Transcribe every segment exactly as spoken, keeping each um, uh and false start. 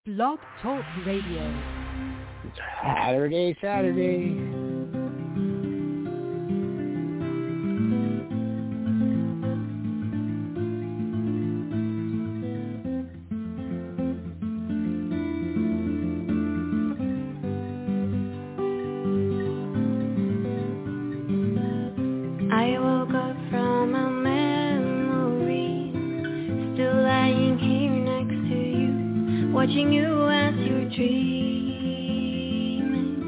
Blog Talk Radio. Saturday, Saturday. Watching you as you're dreaming,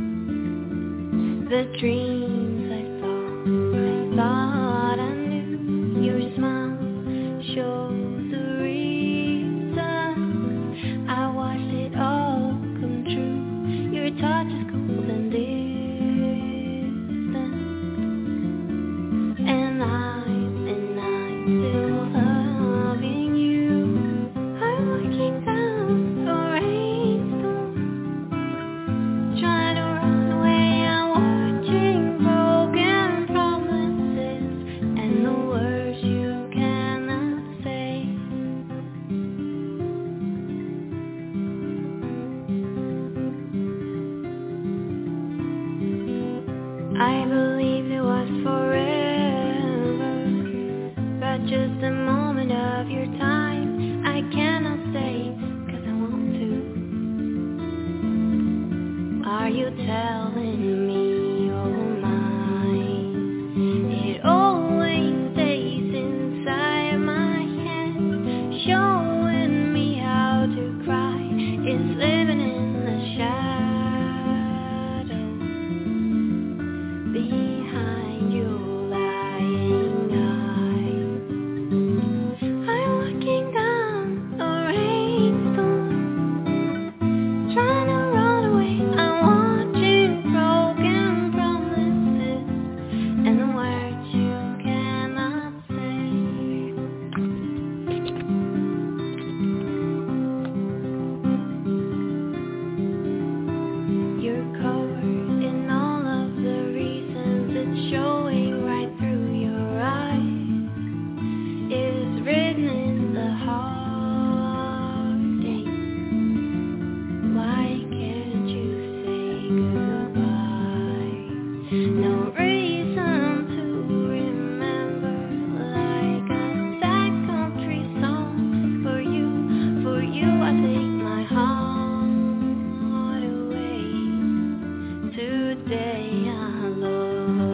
the dreams I thought, I thought I knew. Your smile shows the reason I watched it all come true. Your touch is cold and distant, and I, and I'm still loving you. I'm looking down. I believed it was forever, but just a moment of your time. I cannot stay, cause I want to. Are you telling me you're mine? It always stays inside my head, showing me how to cry. It's living in the shadows. Behind your lying eyes, I'm looking down the rainstorm, trying to run away. I'm watching broken promises and the words you cannot say. You're covered in all of the showing right through your eyes is written in the heartache. Why can't you say goodbye? No reason to remember, like a sad country song. For you, for you I take my heart away. Today I love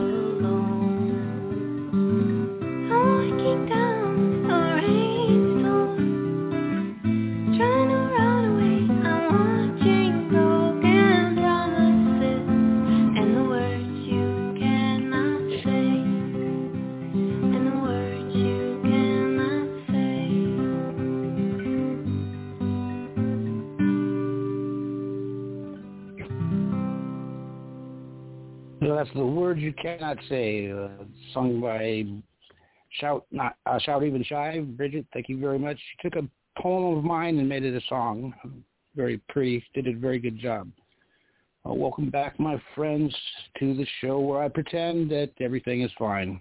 That's The Words You Cannot Say, uh, sung by Shout Not uh, Shout Even Shy. Bridget, thank you very much. She took a poem of mine and made it a song. Very pretty. Did a very good job. Uh, welcome back, my friends, to the show where I pretend that everything is fine.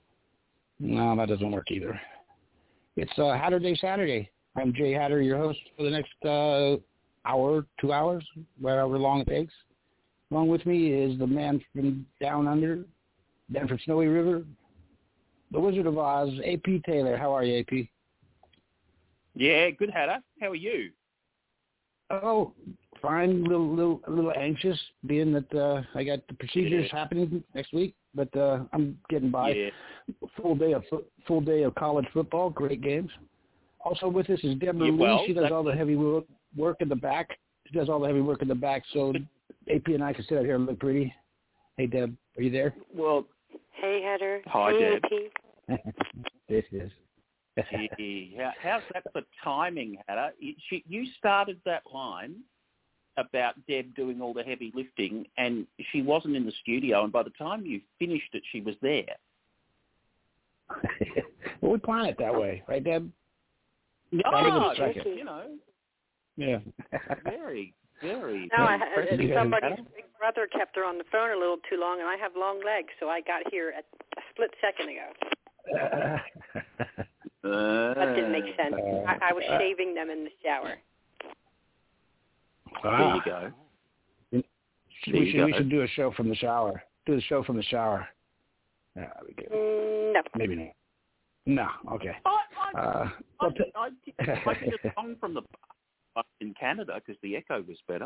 No, that doesn't work either. It's uh, Hatter Day Saturday. I'm Jay Hatter, your host for the next uh, hour, two hours, whatever long it takes. Along with me is the man from down under, down from Snowy River, the Wizard of Oz, A P Taylor. How are you, A P? Yeah, good, Hatter. How are you? Oh, fine. A little, little, a little anxious, being that uh, I got the procedures yeah. happening next week, but uh, I'm getting by. Yeah. Full day of full day of college football, great games. Also with us is Deborah yeah, Lee. well, She does all the heavy work, work in the back. She does all the heavy work in the back, so A P and I can sit out here and look pretty. Hey, Deb, are you there? Well, hey, Heather. Hi, hey, Deb. A P. This is. Gee, how, how's that for timing, Hatter? You, she, you started that line about Deb doing all the heavy lifting, and she wasn't in the studio, and by the time you finished it, she was there. Well, we plan it that way, right, Deb? No, oh, you know. Yeah. very, very. No, I, very somebody's big brother kept her on the phone a little too long, and I have long legs, so I got here at a split second ago. Uh, that didn't make sense. I, I was shaving them in the shower. Ah. There you go. We There should, you we go. should do a show from the shower. Do the show from the shower. Yeah, we could. Mm, no. Maybe not. No, okay. I, I, Uh, I, well, t- I, did, I did a song from the in Canada because the echo was better.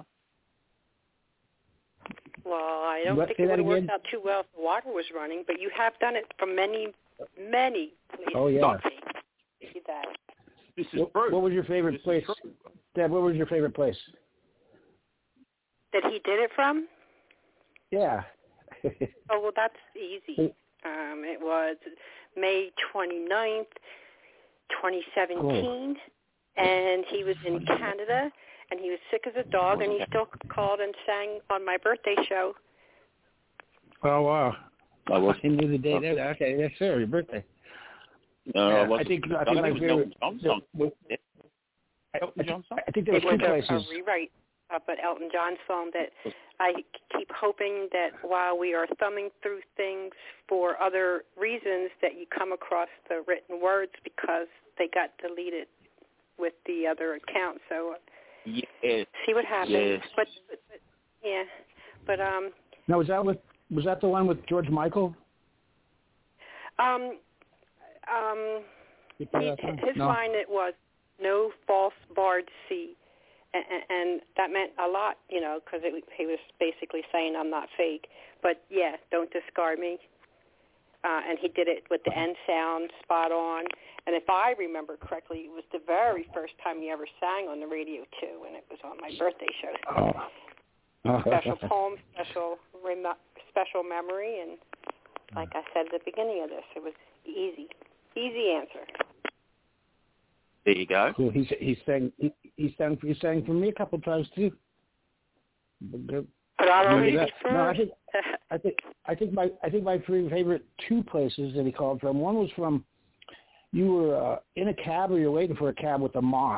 Well, I don't What, think say it that would have worked again? out too well if the water was running, but you have done it from many, many places. Oh, yeah. See that. This is what, true. what was your favorite This is place? true. Dad, what was your favorite place? That he did it from? Yeah. Oh, well, that's easy. Um, it was May twenty-ninth, twenty seventeen, oh. And he was in Canada, and he was sick as a dog, and he still called and sang on my birthday show. Oh, wow. I was. He knew the day there. Okay, yes, sir, your birthday. No, yeah, I wasn't. I think, I I think my it was favorite... Elton John song. The, Yeah. Elton John song? I think there It was two was a, places. a rewrite of an Elton John song that I keep hoping that while we are thumbing through things for other reasons that you come across the written words because they got deleted with the other account. So Yes. see what happens. Yes. But, but, but yeah, but um. Now, was that with was that the one with George Michael? Um, um, You play he, that song? his No. line it was no false barred sea. And, and that meant a lot, you know, because he was basically saying I'm not fake. But, yeah, don't discard me. Uh, and he did it with the end sound spot on. And if I remember correctly, it was the very first time he ever sang on the radio, too, and it was on my birthday show. So Oh. special poem, special rem- special memory. And like I said at the beginning of this, it was easy. Easy answer. There you go. Cool. He he sang he, he sang he sang for me a couple of times too. But I already that, first. no, I think I think I think my I think my three favorite two places that he called from. One was from you were uh, in a cab or you're waiting for a cab with a moth.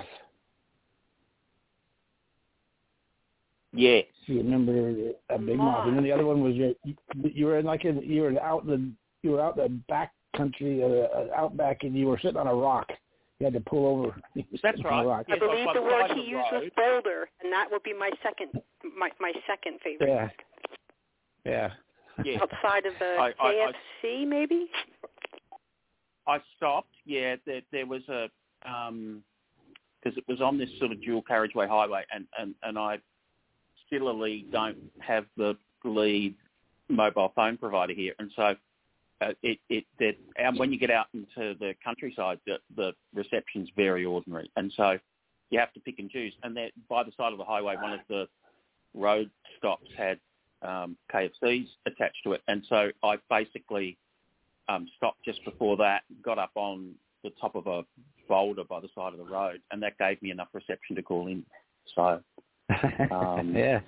Yes. You remember a big moth, and then the other one was you you were in like in you were out in the you were out in the back country uh, out back and you were sitting on a rock. You had to pull over. That's right. Rock. I Yes, believe on the the word side he of the used was road. boulder, and that would be my second my my second favorite. Yeah. Yeah. Yeah. Outside of the I- I- K F C, maybe? I stopped. Yeah, there, there was a um because it was on this sort of dual carriageway highway, and, and, and I similarly don't have the lead mobile phone provider here, and so uh, it it that and when you get out into the countryside, the, the reception's very ordinary, and so you have to pick and choose. And that by the side of the highway, one of the road stops had um, K F Cs attached to it, and so I basically um, stopped just before that, got up on the top of a boulder by the side of the road, and that gave me enough reception to call in. So, um, yeah.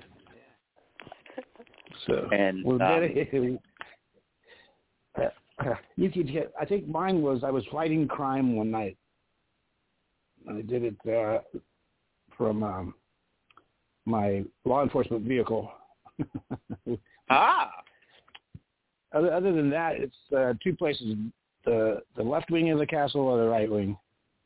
So, and well, um, very, uh, you could get. I think mine was I was fighting crime one night. I did it uh, from um, my law enforcement vehicle. ah, Other, other than that, it's uh, two places: the the left wing of the castle or the right wing.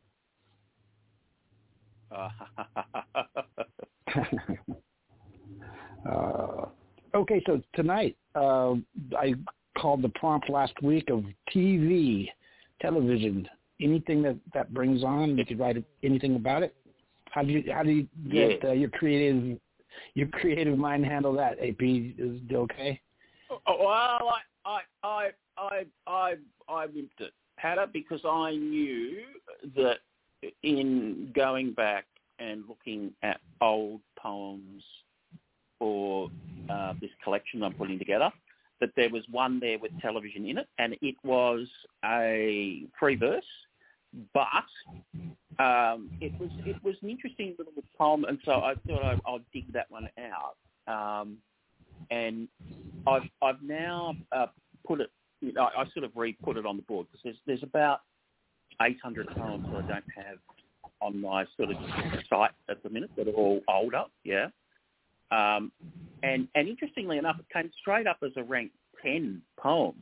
uh, okay, so tonight uh, I called the prompt last week of T V, television. Anything that, that brings on, you could write anything about it. How do you how do you get yeah. uh, your creative your creative mind handle that? A P, is it okay? Oh, well, I I I I I I wimped it, Hatter, because I knew that in going back and looking at old poems for uh, this collection I'm putting together, that there was one there with television in it, and it was a free verse, but um, it was it was an interesting little poem, and so I thought I, I'll dig that one out. Um, and I've I've now uh, put it. You know, I sort of re-put it on the board because there's there's about eight hundred poems that I don't have on my sort of site at the minute that are all older. Yeah. Um, and and interestingly enough, it came straight up as a rank ten poem.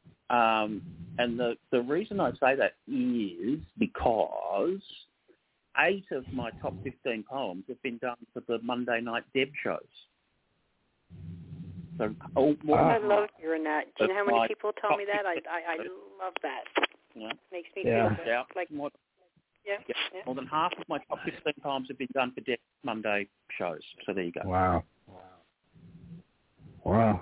Um, and the the reason I say that is because eight of my top fifteen poems have been done for the Monday night Deb shows. So, oh, oh, I love hearing that. Do you know how many people tell me that? I, I, I love that. Yeah. Makes me yeah. feel yeah. like more, yeah, yeah. yeah. More than half of my top fifteen poems have been done for Deb Monday shows. So there you go. Wow. Wow.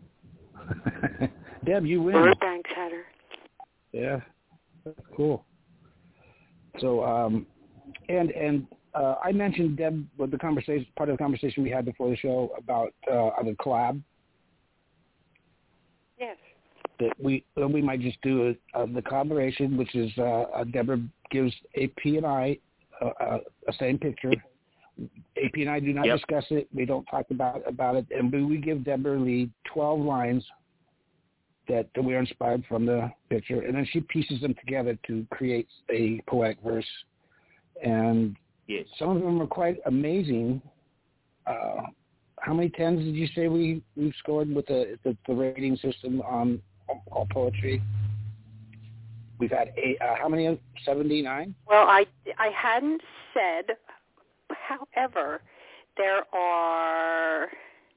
Deb, you win. Thanks, Hatter. Yeah, that's cool. So, um, and and uh, I mentioned, Deb, with the conversation, part of the conversation we had before the show about uh, the collab. Yes. That we that we might just do a, a, the collaboration, which is uh, Deborah gives A P and I uh, uh, a same picture. A P and I do not yep. discuss it. We don't talk about about it, and we, we give Deborah Lee twelve lines that, that we are inspired from the picture, and then she pieces them together to create a poetic verse. And yes. some of them are quite amazing. Uh, how many tens did you say we we've scored with the the, the rating system on all poetry? We've had eight. Uh, how many? seventy-nine. Well, I I hadn't said. However, there are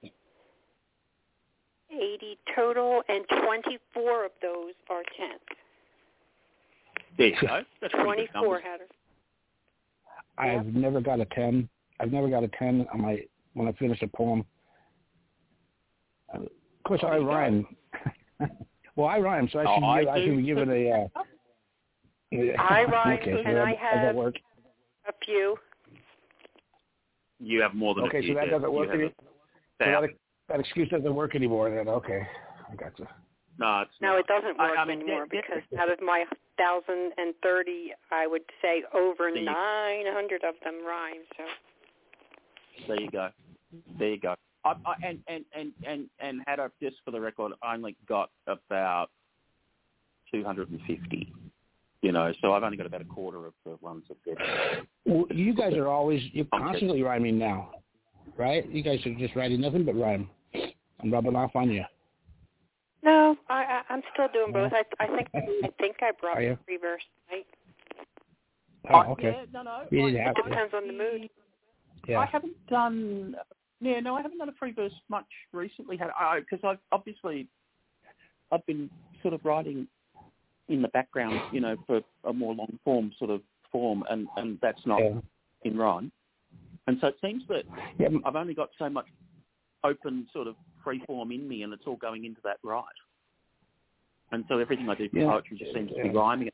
eighty total, and twenty-four of those are tens. There you go. That's twenty-four, Hatter. I've yep. never got a ten. I've never got a ten on my when I finish a poem. Uh, of course, I rhyme. Well, I rhyme, so I should, oh, give, I, I should be given a. Uh, I rhyme, okay, and so that, I have work? a few. You have more than okay, a few. Okay, so that doesn't work anymore. So that, that excuse doesn't work anymore. Then okay, I got you. No, it's no, not. it doesn't work I, I mean, anymore it, it, because out of my thousand and thirty, I would say over you, nine hundred of them rhyme. So there you go. There you go. I, I, and and and and and had I just for the record, I only got about two hundred and fifty. You know, so I've only got about a quarter of the ones that get. Well, you guys are always you're constantly rhyming now, right? You guys are just writing nothing but rhyme. I'm rubbing off on you. No, I, I I'm still doing both. I I think I think I brought free verse tonight. Oh, okay. Yeah, no, no. You I, didn't have it to. depends on the mood. Yeah. I haven't done. Yeah, no, I haven't done a free verse much recently. Had I? Because I've obviously I've been sort of writing in the background, you know, for a more long form sort of form, and, and that's not yeah. in rhyme. And so it seems that yeah. I've only got so much open sort of free form in me, and it's all going into that right. And so everything I do for yeah. poetry just seems yeah. to be rhyming.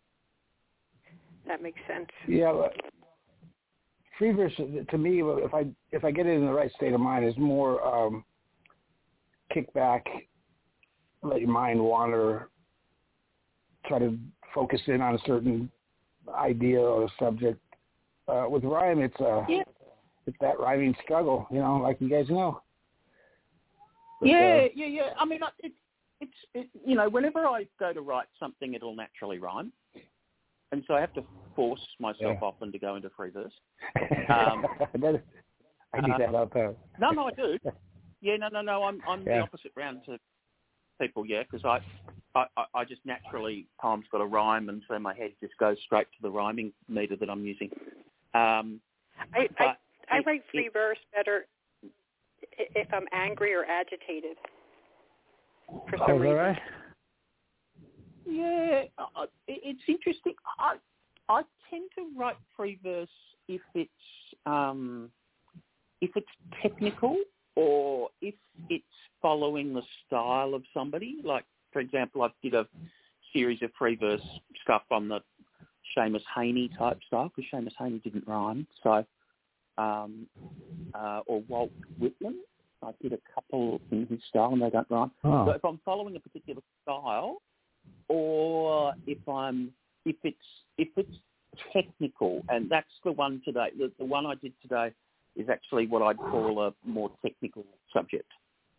That makes sense. Yeah, but free verse to me, if I if I get it in the right state of mind, is more um, kick back, let your mind wander. Try to focus in on a certain idea or a subject. Uh, with rhyme, it's uh, yeah. it's that rhyming struggle, you know, like you guys know. But, yeah, uh, yeah, yeah. I mean, it's it's it, you know, whenever I go to write something, it'll naturally rhyme, and so I have to force myself yeah. often to go into free verse. Um, that, I do uh, that all the time. No, no, I do. Yeah, no, no, no. I'm I'm yeah. the opposite round to people, yeah, because I, I, I just naturally, poem's got a rhyme, and so my head just goes straight to the rhyming meter that I'm using. Um, I, I, I it, write free it, verse better if I'm angry or agitated. For some oh, reason. Right? Yeah, uh, it, it's interesting. I I tend to write free verse if it's um, if it's technical, or if it's following the style of somebody. Like, for example, I did a series of free verse stuff on the Seamus Heaney type style, because Seamus Heaney didn't rhyme. So, um, uh, or Walt Whitman, I did a couple in his style, and they don't rhyme. Oh. So if I'm following a particular style, or if I'm if it's if it's technical, and that's the one today. The, the one I did today is actually what I'd call a more technical subject.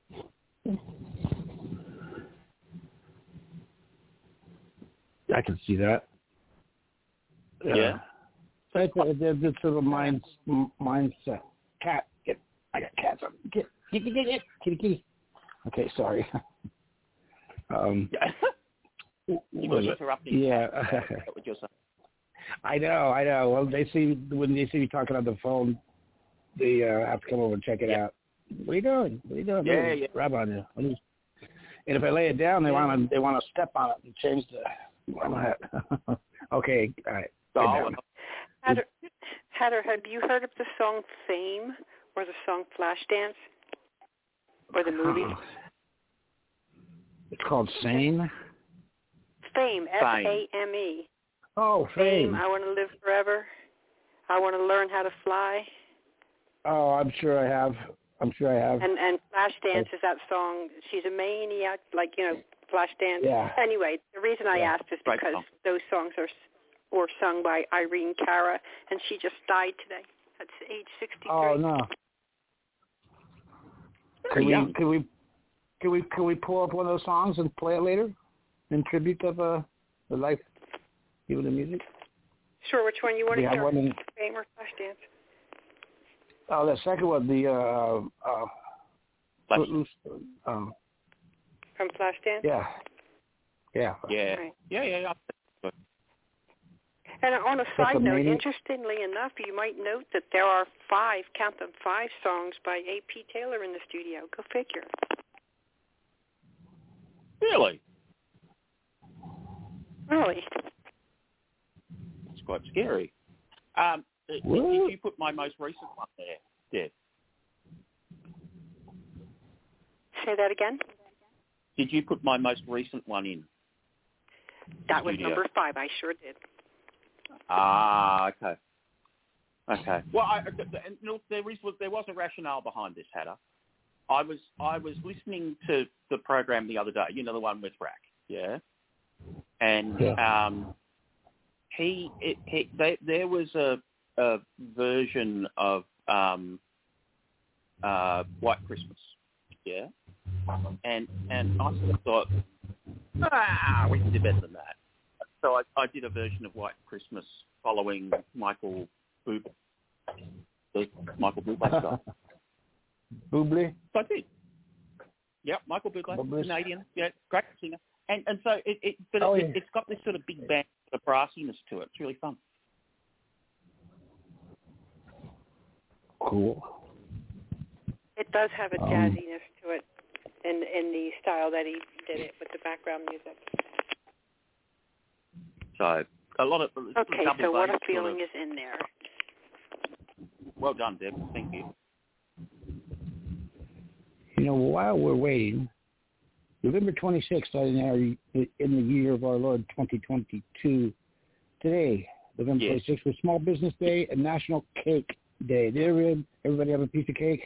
I can see that. Yeah. So it's a, it's sort of mind, mindset. Cat, get, I got cats. Get, get, get, get, get, kitty, kitty. Okay, sorry. um, Yeah. You were interrupting. Yeah. What you're saying. I know, I know. Well, they see when they see you talking on the phone, they uh, have to come over and check it yeah. out. What are you doing? What are you doing? Yeah, Ooh, yeah. Rub on you. And if I lay it down, they Yeah. want to they want to step on it and change the. Okay, all right. Oh, Hatter, Hatter, have you heard of the song Fame or the song Flashdance or the movie? Uh, it's called Sane. Fame, F A M E. Oh, Fame. I want to live forever. I want to learn how to fly. Oh, I'm sure I have. I'm sure I have. And and Flashdance is that song. She's a maniac, like, you know, Flashdance. Yeah. Anyway, the reason I Yeah. asked is Right because song. those songs are were sung by Irene Cara, and she just died today at age sixty-three. Oh no. Can we, young. can we can we can we pull up one of those songs and play it later in tribute of uh, the life given the music? Sure, which one you want to Yeah, hear? one in- Fame or Flashdance? Oh, the second one, the uh, uh, Flash. Footloose, um, From Flashdance? yeah, yeah, Yeah. Right. Yeah, yeah, yeah. And on a That's side note, amazing. interestingly enough, you might note that there are five, count them, five songs by A P Taylor in the studio. Go figure. Really? Really? It's quite scary. Um, did, What? did you put my most recent one there, Deb? Say that again? Did you put my most recent one in? That was Studio. number five. I sure did. Ah, okay. Okay. Well, I, and look, there was there was a rationale behind this, Hatter. I was I was listening to the program the other day. You know, the one with Rack, yeah. And Yeah. um, he, it, he they, there was a, a version of um, uh, White Christmas, yeah. And and I sort of thought, ah, we can do better than that. So I, I did a version of White Christmas following Michael Bublé, the Michael Bublé stuff. Bublé. So I did. Yep, Michael Bublé, Bublé's- Canadian, yeah, great singer. And and so it, it but Oh, it, yeah. it's got this sort of big band of brassiness to it. It's really fun. Cool. It does have a Um, jazziness to it in in the style that he did it with the background music. So a lot of Okay, double so what bass I'm feeling sort is in there. of, well done, Deb. Thank you. You know, while we're waiting, November twenty-sixth in, our, in the year of our Lord twenty twenty-two, today, November Yes. twenty-sixth, was Small Business Day and National Cake Day. Did everybody, everybody have a piece of cake?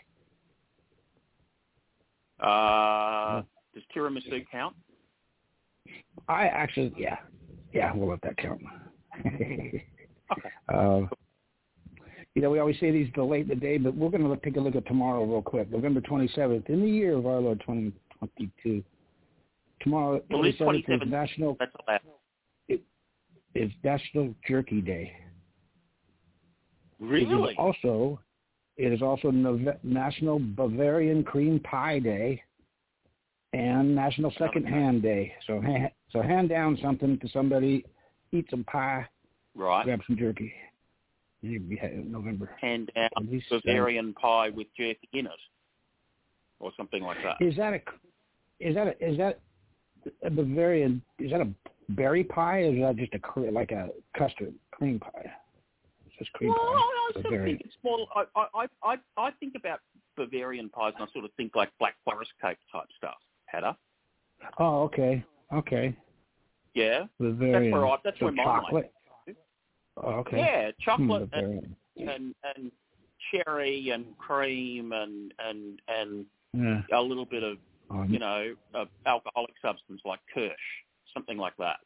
Uh, does tiramisu count? I actually, yeah. Yeah, we'll let that count. Okay. uh, you know, we always say these are late in the day, but we're going to take a look at tomorrow real quick. November twenty-seventh, in the year of our Lord twenty twenty-two. Tomorrow, Well, this twenty-seventh, is twenty-seventh, National, that's allowed. is National Jerky Day. It is Really? also, it is also Nove- National Bavarian Cream Pie Day and National Second Hand Day. So, ha- so hand down something to somebody, eat some pie, Right. grab some jerky. You'd be in November. Hand down At least, Bavarian pie with jerky in it, or something like that. Is that a, is that a, is that a Bavarian? Is that a berry pie, or is that just a cre- like a custard cream pie? It's just cream Well, pie. I sort of Bavarian. think it's more. I, I, I, I think about Bavarian pies, and I sort of think like Black Forest cake type stuff. Hatter. Oh, okay, okay. Yeah, Bavarian. that's where I, that's so where my chocolate. mind. Oh, okay. Yeah, chocolate Hmm, and, and and cherry and cream and and and yeah. a little bit of Um, you know of alcoholic substance like Kirsch, something like that.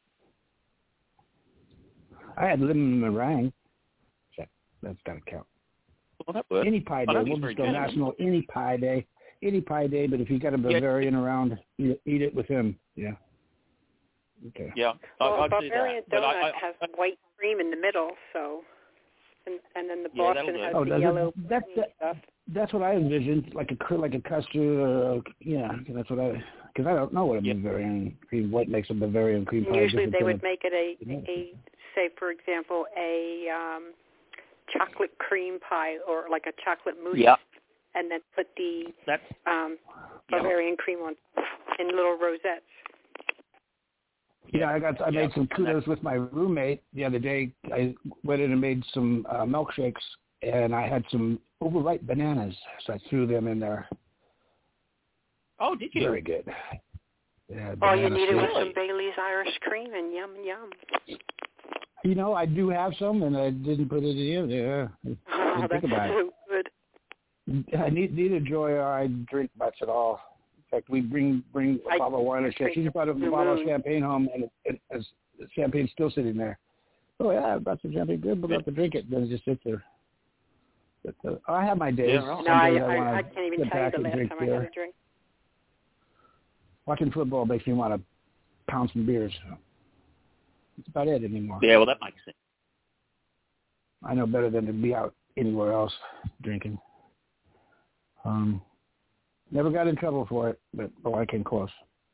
I had lemon meringue. That, that's got to count. Well, that works. Any pie I day. don't We'll think just it's go very good. national any pie day. Any pie day, but if you got a Bavarian around, eat, eat it with him. Yeah. Okay. Yeah, Well, I, a I'd do Bavarian that. But donut I, I, has white cream in the middle, so, and and then the Yeah, Boston that'll do. has Oh, the does it? yellow That's cream that, stuff. that's what I envisioned, like a cr- like a custard. Or, yeah, that's what I. Because I don't know what a Yeah. Bavarian cream. What makes a Bavarian cream And pie? usually different they than would make it a Yeah. a say, for example, a um, chocolate cream pie or like a chocolate mousse, yep. and then put the That's, um, yep. Bavarian cream on in little rosettes. Yeah, I got. I yep. made some kudos with my roommate the other day. I went in and made some uh, milkshakes, and I had some overripe bananas, so I threw them in there. Oh, did you? Very good. Yeah, All you banana needed was sweet. some Bailey's Irish cream, and yum, yum. You know, I do have some, and I didn't put it in there. Oh, that's so good. I need, neither Joy or I drink much at all. In fact, we bring bring a I bottle of wine or shit. She just brought a bottle of champagne home, and it, it, it, champagne's still sitting there. Oh, yeah, I brought some champagne. Good, but I have to drink it. Then it just sits there. But, uh, I have my days. Yeah, right. No, I, days I, I, I can't even tell you the last time beer. I had a drink. Watching football makes me want to pound some beers. That's about it anymore. Yeah, well, that makes sense. I know better than to be out anywhere else drinking. Um, never got in trouble for it, but oh, I came close.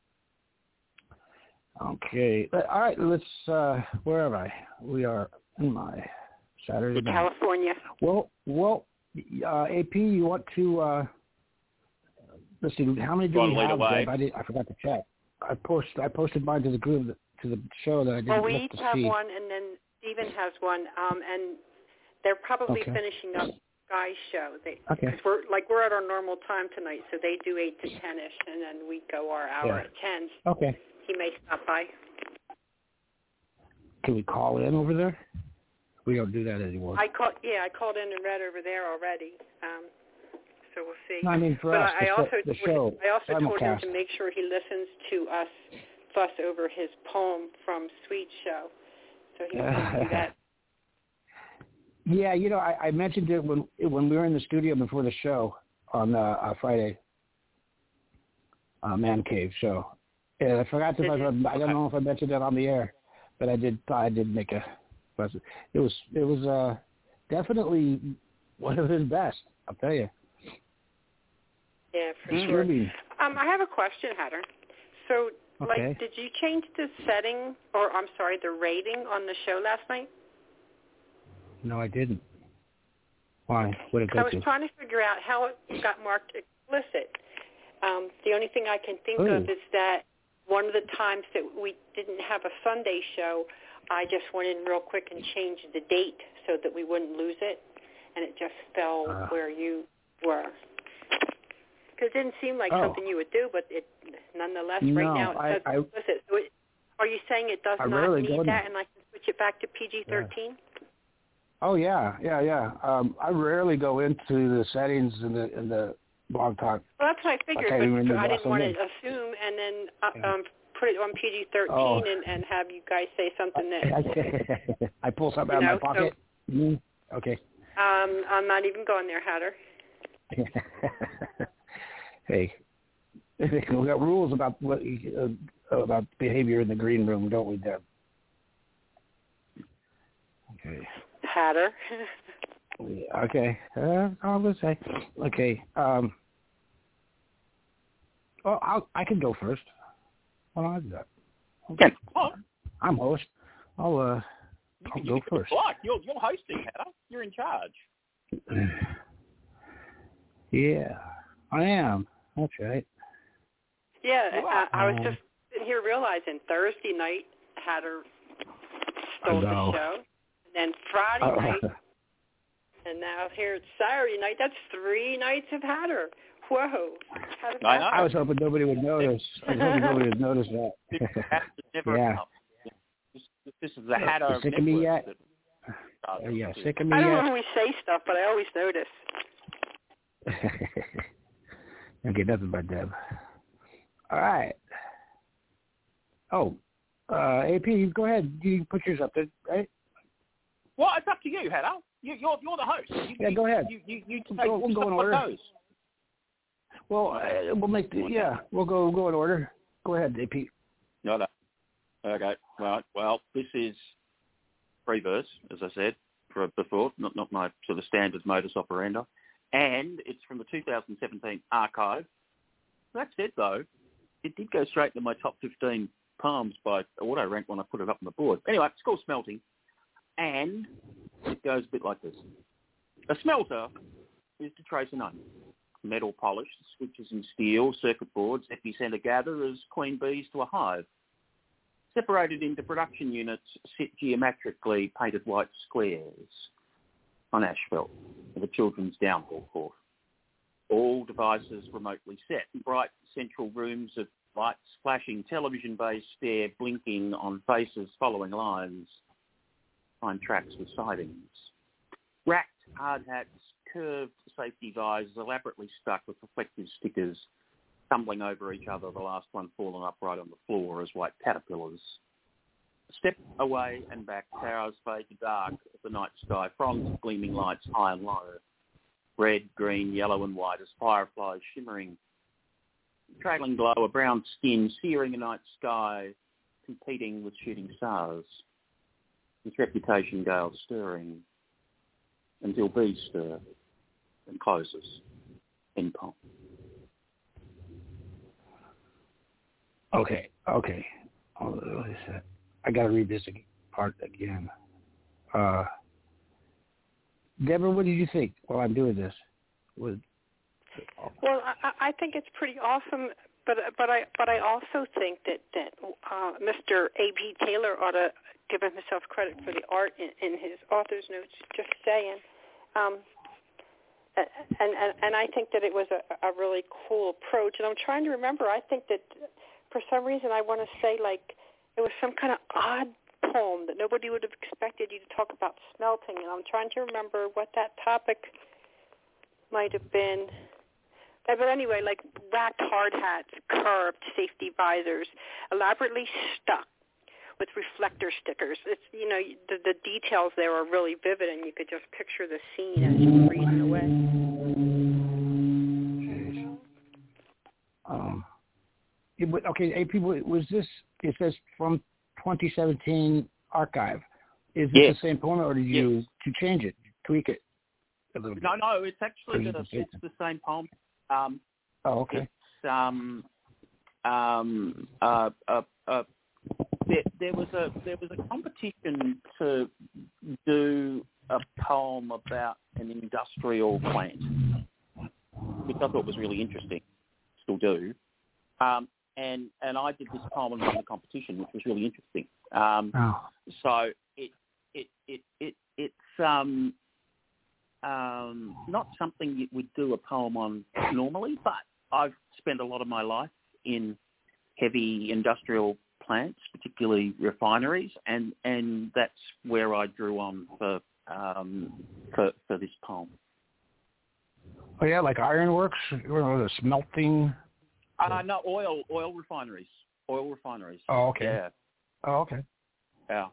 Okay. All right, let's, uh, where am I? We are in my Saturday night. California. Well, well, uh, A P, you want to, uh, let's see, how many do Go we on, have, away. Deb? I, did, I forgot to check. I post, I posted mine to the group, to the show that I didn't Well, we look each to have see. one, and then Stephen has one, um, and they're probably Okay. finishing up Guy's show. They, Okay. Cause we're, like, we're at our normal time tonight, so they do eight to ten-ish, and then we go our hour Yeah. at ten. Okay. He may stop by. Can we call in over there? We don't do that anymore. I called, yeah, I called in and read over there already, um, so we'll see. No, I mean for but us, I, the, I also, the show, I also told him simulcast. to make sure he listens to us fuss over his poem from Sweet Show, so he's going to do that. Yeah, you know, I, I mentioned it when when we were in the studio before the show on uh, uh, Friday, uh, Man Cave show. And I forgot to. I, I don't know if I mentioned it on the air, but I did. I did make a. It was. It was uh, definitely one of his best. I'll tell you. Yeah, for Mm-hmm. sure. Um, I have a question, Hatter. So, okay. like, did you change the setting, or I'm sorry, the rating on the show last night? No, I didn't. Why? What did it go I was to? trying to figure out how it got marked explicit. Um, the only thing I can think Ooh. of is that one of the times that we didn't have a Sunday show, I just went in real quick and changed the date so that we wouldn't lose it, and it just fell uh, where you were. Because it didn't seem like oh. something you would do, but it nonetheless, no, right now it I, says I, explicit. So it, are you saying it does I not rarely need go that, in. and I can switch it back to P G thirteen? Yeah. Oh yeah, yeah, yeah. Um, I rarely go into the settings in the in the blog talk. Well, that's what I figured, I but but I didn't want to assume and then uh, yeah. um, put it on P G thirteen oh. and, and have you guys say something that I pull something out you know, of my pocket. So, mm, okay. Um, I'm not even going there, Hatter. Hey, we got rules about what uh, about behavior in the green room, don't we, Deb? Okay. Hatter. Yeah, okay. Uh, I'll just say. Okay. Um. Well, I'll, I can go first. Why don't I do that? Okay. Oh. I'm host. I'll uh. You I'll can, go you can first. Like. You're, you're hosting, Hatter. You're in charge. Yeah, I am. That's right. Yeah, I, I was Um, just sitting here realizing Thursday night Hatter stole the show, and then Friday uh, night, and now here it's Saturday night. That's three nights of Hatter. Whoa. How did I that know. I was hoping nobody would notice. I was hoping nobody would notice that. never Yeah. enough. This, this is the Hatter You sick of me yet? that- Uh, yeah, sick of me I don't yet? know when we say stuff, but I always notice. Okay, nothing but Deb. All right. Oh, uh, A P, go ahead. You put yours up there, right? Well, it's up to you, Hatter. You, you're you're the host. You, Yeah, you, go ahead. You you you, you We'll, we'll go in order. Knows. Well, uh, we'll make the yeah. We'll go we'll go in order. Go ahead, A P. No, no. Okay. Well, well, this is free verse, as I said for before, not not my sort of standard modus operandi, and it's from the two thousand seventeen archive. That said, though, it did go straight into my top fifteen poems by auto rank when I put it up on the board. Anyway, it's called Smelting. And it goes a bit like this. A smelter is to trace a name. Metal polished, switches in steel, circuit boards, epicenter gatherers, queen bees to a hive. Separated into production units sit geometrically painted white squares on asphalt of a children's downfall court. All devices remotely set. Bright central rooms of lights, flashing television-based stare blinking on faces following lines. Fine tracks with sidings. Racked hard hats, curved safety visors elaborately stuck with reflective stickers, tumbling over each other, the last one fallen upright on the floor as white caterpillars. Step away and back, towers fade to dark of the night sky, fronds gleaming lights high and low. Red, green, yellow and white as fireflies shimmering. Trailing glow, a brown skin searing a night sky, competing with shooting stars. With reputation gales stirring until bees stir and closes in poem. Okay, okay. I got to read this part again. Uh, Deborah, what did you think while I'm doing this? With, well, I, I think it's pretty awesome, but but I but I also think that that uh, Mister A B Taylor ought to give himself credit for the art in, in his author's notes. Just saying. Um, and, and and I think that it was a, a really cool approach. And I'm trying to remember. I think that for some reason I want to say like it was some kind of odd poem that nobody would have expected you to talk about smelting. And I'm trying to remember what that topic might have been. But anyway, like racked hard hats, curved safety visors, elaborately stuck with reflector stickers. It's, you know, the, the details there are really vivid, and you could just picture the scene as you were reading away. Um, it, okay, hey, people, was this, it says from twenty seventeen archive. Is this yes. the same poem, or did you yes. to change it, tweak it a little bit? No, no, it's actually the, it's the same poem. Um, oh, okay. It's, um, um, uh, uh, uh, there, there was a there was a competition to do a poem about an industrial plant, which I thought was really interesting. Still do. Um, and and I did this poem and won the competition, which was really interesting. Um, oh. So it it it it it's um. Um, not something you would do a poem on normally, but I've spent a lot of my life in heavy industrial plants, particularly refineries, and, and that's where I drew on for um, for, for this poem. Oh yeah, like ironworks, or the smelting. Uh, no, oil oil refineries, oil refineries. Oh okay. Yeah. Oh okay. Yeah.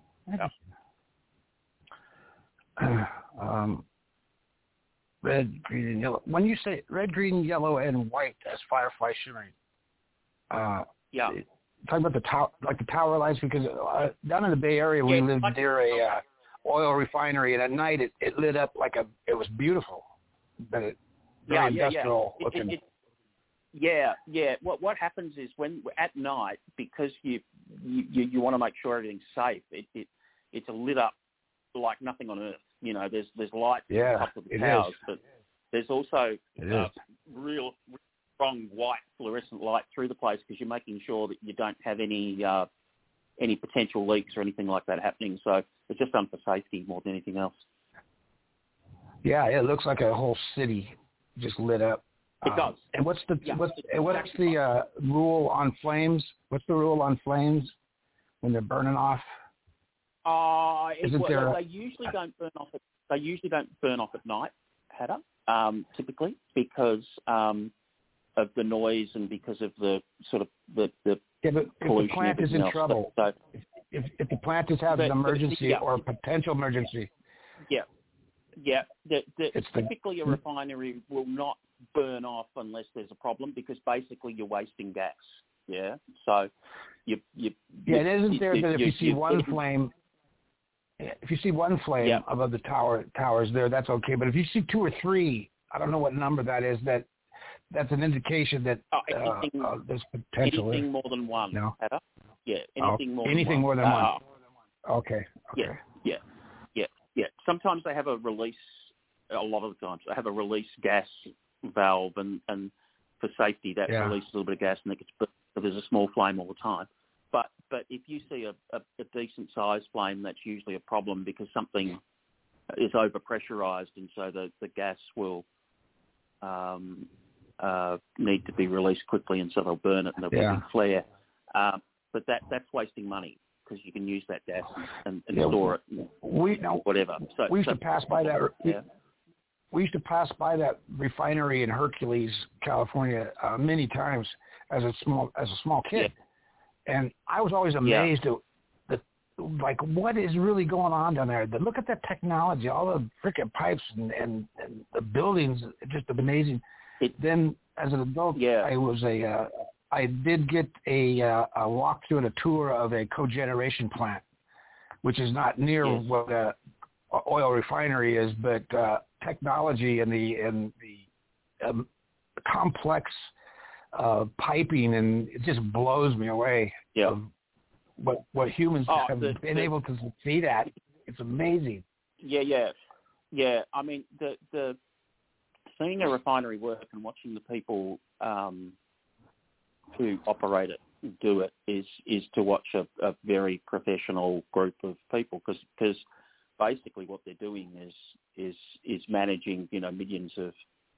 yeah. Um. Red, green, and yellow. When you say red, green, yellow, and white as firefly shimmering, uh, yeah, talking about the tower, like the tower lights, because uh, down in the Bay Area we yeah, lived like, near a uh, oil refinery, and at night it, it lit up like a. It was beautiful, but it very yeah, yeah, industrial yeah. looking. It, it, it, yeah, yeah. What what happens is when at night, because you you, you want to make sure everything's safe, it, it it's lit up like nothing on earth. You know, there's there's light yeah, on top of the it towers, is. but there's also it uh, is. real, real strong white fluorescent light through the place because you're making sure that you don't have any uh, any potential leaks or anything like that happening. So it's just done for safety more than anything else. Yeah, it looks like a whole city just lit up. It um, does. And what's the yeah, what's what's the uh, rule on flames? What's the rule on flames when they're burning off? Uh, it, Isn't well, there they a... usually don't burn off. At, they usually don't burn off at night, Hatter, um, typically because um, of the noise and because of the sort of the, the yeah, but if the plant is in else. trouble, so, if, if the plant is having but, an emergency yeah. or a potential emergency, yeah, yeah, the, the, it's the, typically a refinery will not burn off unless there's a problem because basically you're wasting gas. Yeah, so you you yeah, you, it isn't you, there you, that if you, you see you, one you, flame. If you see one flame yeah. above the tower towers there, that's okay. But if you see two or three, I don't know what number that is. That that's an indication that oh, uh, anything, uh, there's potential. Anything more than one, no? Hatter? Yeah, anything oh, more anything than one. more than uh, one. Okay. Okay. Yeah, Yeah, yeah, yeah. Sometimes they have a release. A lot of the times they have a release gas valve, and, and for safety that yeah. releases a little bit of gas, and it gets burnt, so there's a small flame all the time. But but if you see a, a, a decent sized flame, that's usually a problem because something is over pressurized, and so the, the gas will um, uh, need to be released quickly, and so they'll burn it and there'll be yeah. a big flare. Um, but that that's wasting money because you can use that gas and, and yeah, store it, we no, whatever. So we used so, to pass by that. Yeah. We used to pass by that refinery in Hercules, California, uh, many times as a small as a small kid, yeah. and I was always amazed yeah. at the like what is really going on down there. The, look at that technology, all the freaking pipes and, and, and the buildings, just amazing. It, then as an adult, yeah. I was a uh, I did get a, uh, a walkthrough and a tour of a cogeneration plant, which is not near yes. what a oil refinery is, but uh, technology and the and the um, complex uh, piping, and it just blows me away. Yeah. Of what what humans oh, have the, been the, able to succeed at. It's amazing. Yeah, yeah, yeah. I mean, the the seeing a refinery work and watching the people um, who operate it do it is is to watch a, a very professional group of people because because basically what they're doing is is is managing you know millions of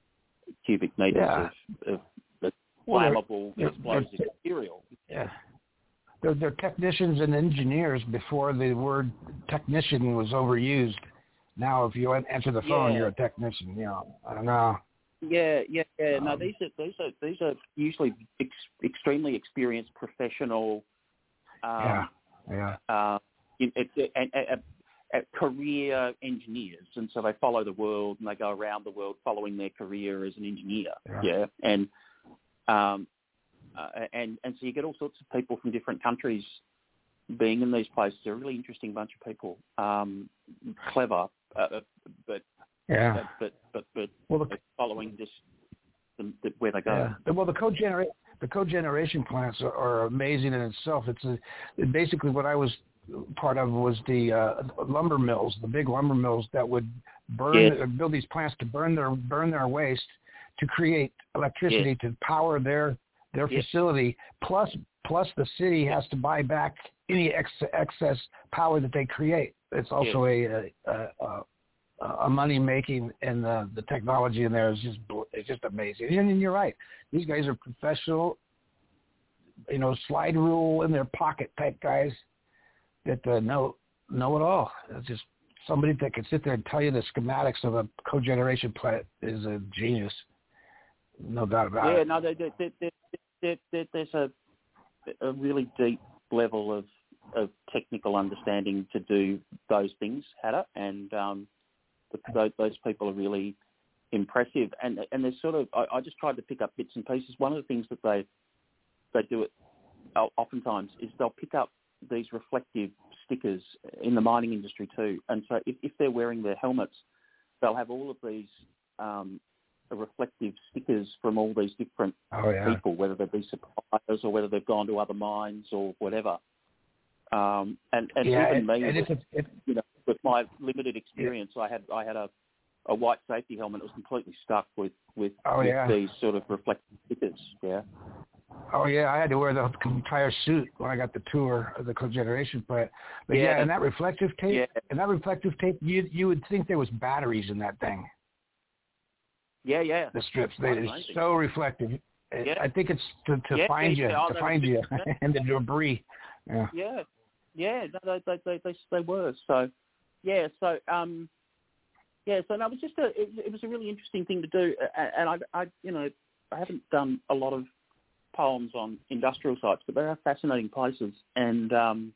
cubic meters yeah. of, of, of well, flammable they're, explosive they're, material. Yeah, they're, they're technicians and engineers before the word technician was overused. Now, if you answer the phone, yeah. you're a technician. You know, I don't know. Yeah, yeah, yeah. Um, no, these are these are these are usually ex- extremely experienced professional. Um, yeah, yeah. Uh, in, in, in, in, in career engineers, and so they follow the world and they go around the world following their career as an engineer. Yeah, yeah? and um, uh, and and so you get all sorts of people from different countries being in these places. They're a really interesting bunch of people, um, clever, uh, but. Yeah, but but but, but well, the, following just the, the, where they go. Yeah. Well, the cogener the cogeneration plants are, are amazing in itself. It's a, basically what I was part of was the uh, lumber mills, the big lumber mills that would burn yes. uh, build these plants to burn their burn their waste to create electricity yes. to power their their yes. facility. Plus plus the city has to buy back any ex- excess power that they create. It's also yes. a, a, a a money making, and the, the technology in there is just it's just amazing. And you're right; these guys are professional, you know, slide rule in their pocket type guys that uh, know know it all. It's just somebody that can sit there and tell you the schematics of a cogeneration plant is a genius, no doubt about yeah, it. Yeah, no, there, there, there, there, there, there's a a really deep level of of technical understanding to do those things, Hatter, and um, those, those people are really impressive. And and there's sort of I, I just tried to pick up bits and pieces. One of the things that they they do it oftentimes is they'll pick up these reflective stickers in the mining industry too. And so if, if they're wearing their helmets, they'll have all of these um, reflective stickers from all these different oh, yeah. people, whether they be suppliers or whether they've gone to other mines or whatever. Um, and and yeah, even and, me, and with, it's, it's, you know, with my limited experience, yeah. I had I had a, a white safety helmet that was completely stuck with with, oh, with yeah. these sort of reflective stickers. Yeah. Oh yeah, I had to wear the entire suit when I got the tour of the cogeneration plant. But yeah, yeah and that reflective tape, yeah. and that reflective tape, you you would think there was batteries in that thing. Yeah, yeah. The strips, they are so reflective. Yeah. I think it's to, to yeah, find yeah, you, yeah. to find you, and the debris. Yeah. Yeah, yeah. No, they, they they they were. So yeah, so um, yeah. So no, it was just a it, it was a really interesting thing to do, and I I you know I haven't done a lot of poems on industrial sites, but they are fascinating places, and um,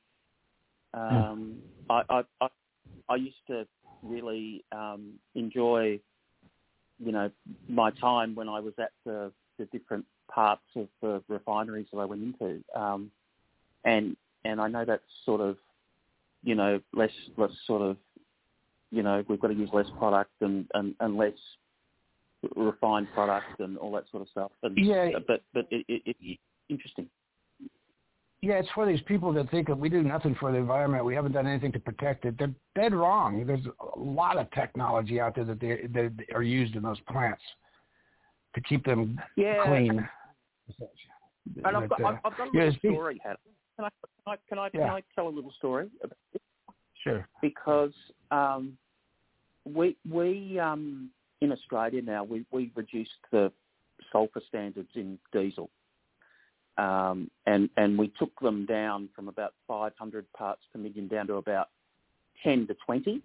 um, I, I, I I used to really um, enjoy, you know, my time when I was at the, the different parts of the refineries that I went into, um, and and I know that's sort of, you know, less less sort of, you know, we've got to use less product and, and, and less refined product and all that sort of stuff. And, yeah, but but it, it, it's interesting. Yeah, it's for these people that think that we do nothing for the environment. We haven't done anything to protect it. They're dead wrong. There's a lot of technology out there that they that are used in those plants to keep them yeah. clean. And I've got, but, uh, I've got a yeah, little story, Hannah. Can I, can I, can I, yeah. can I tell a little story about this? Sure. Because um, we, we um, in Australia now, we, we reduced the sulphur standards in diesel. Um, and, and we took them down from about five hundred parts per million down to about ten to twenty.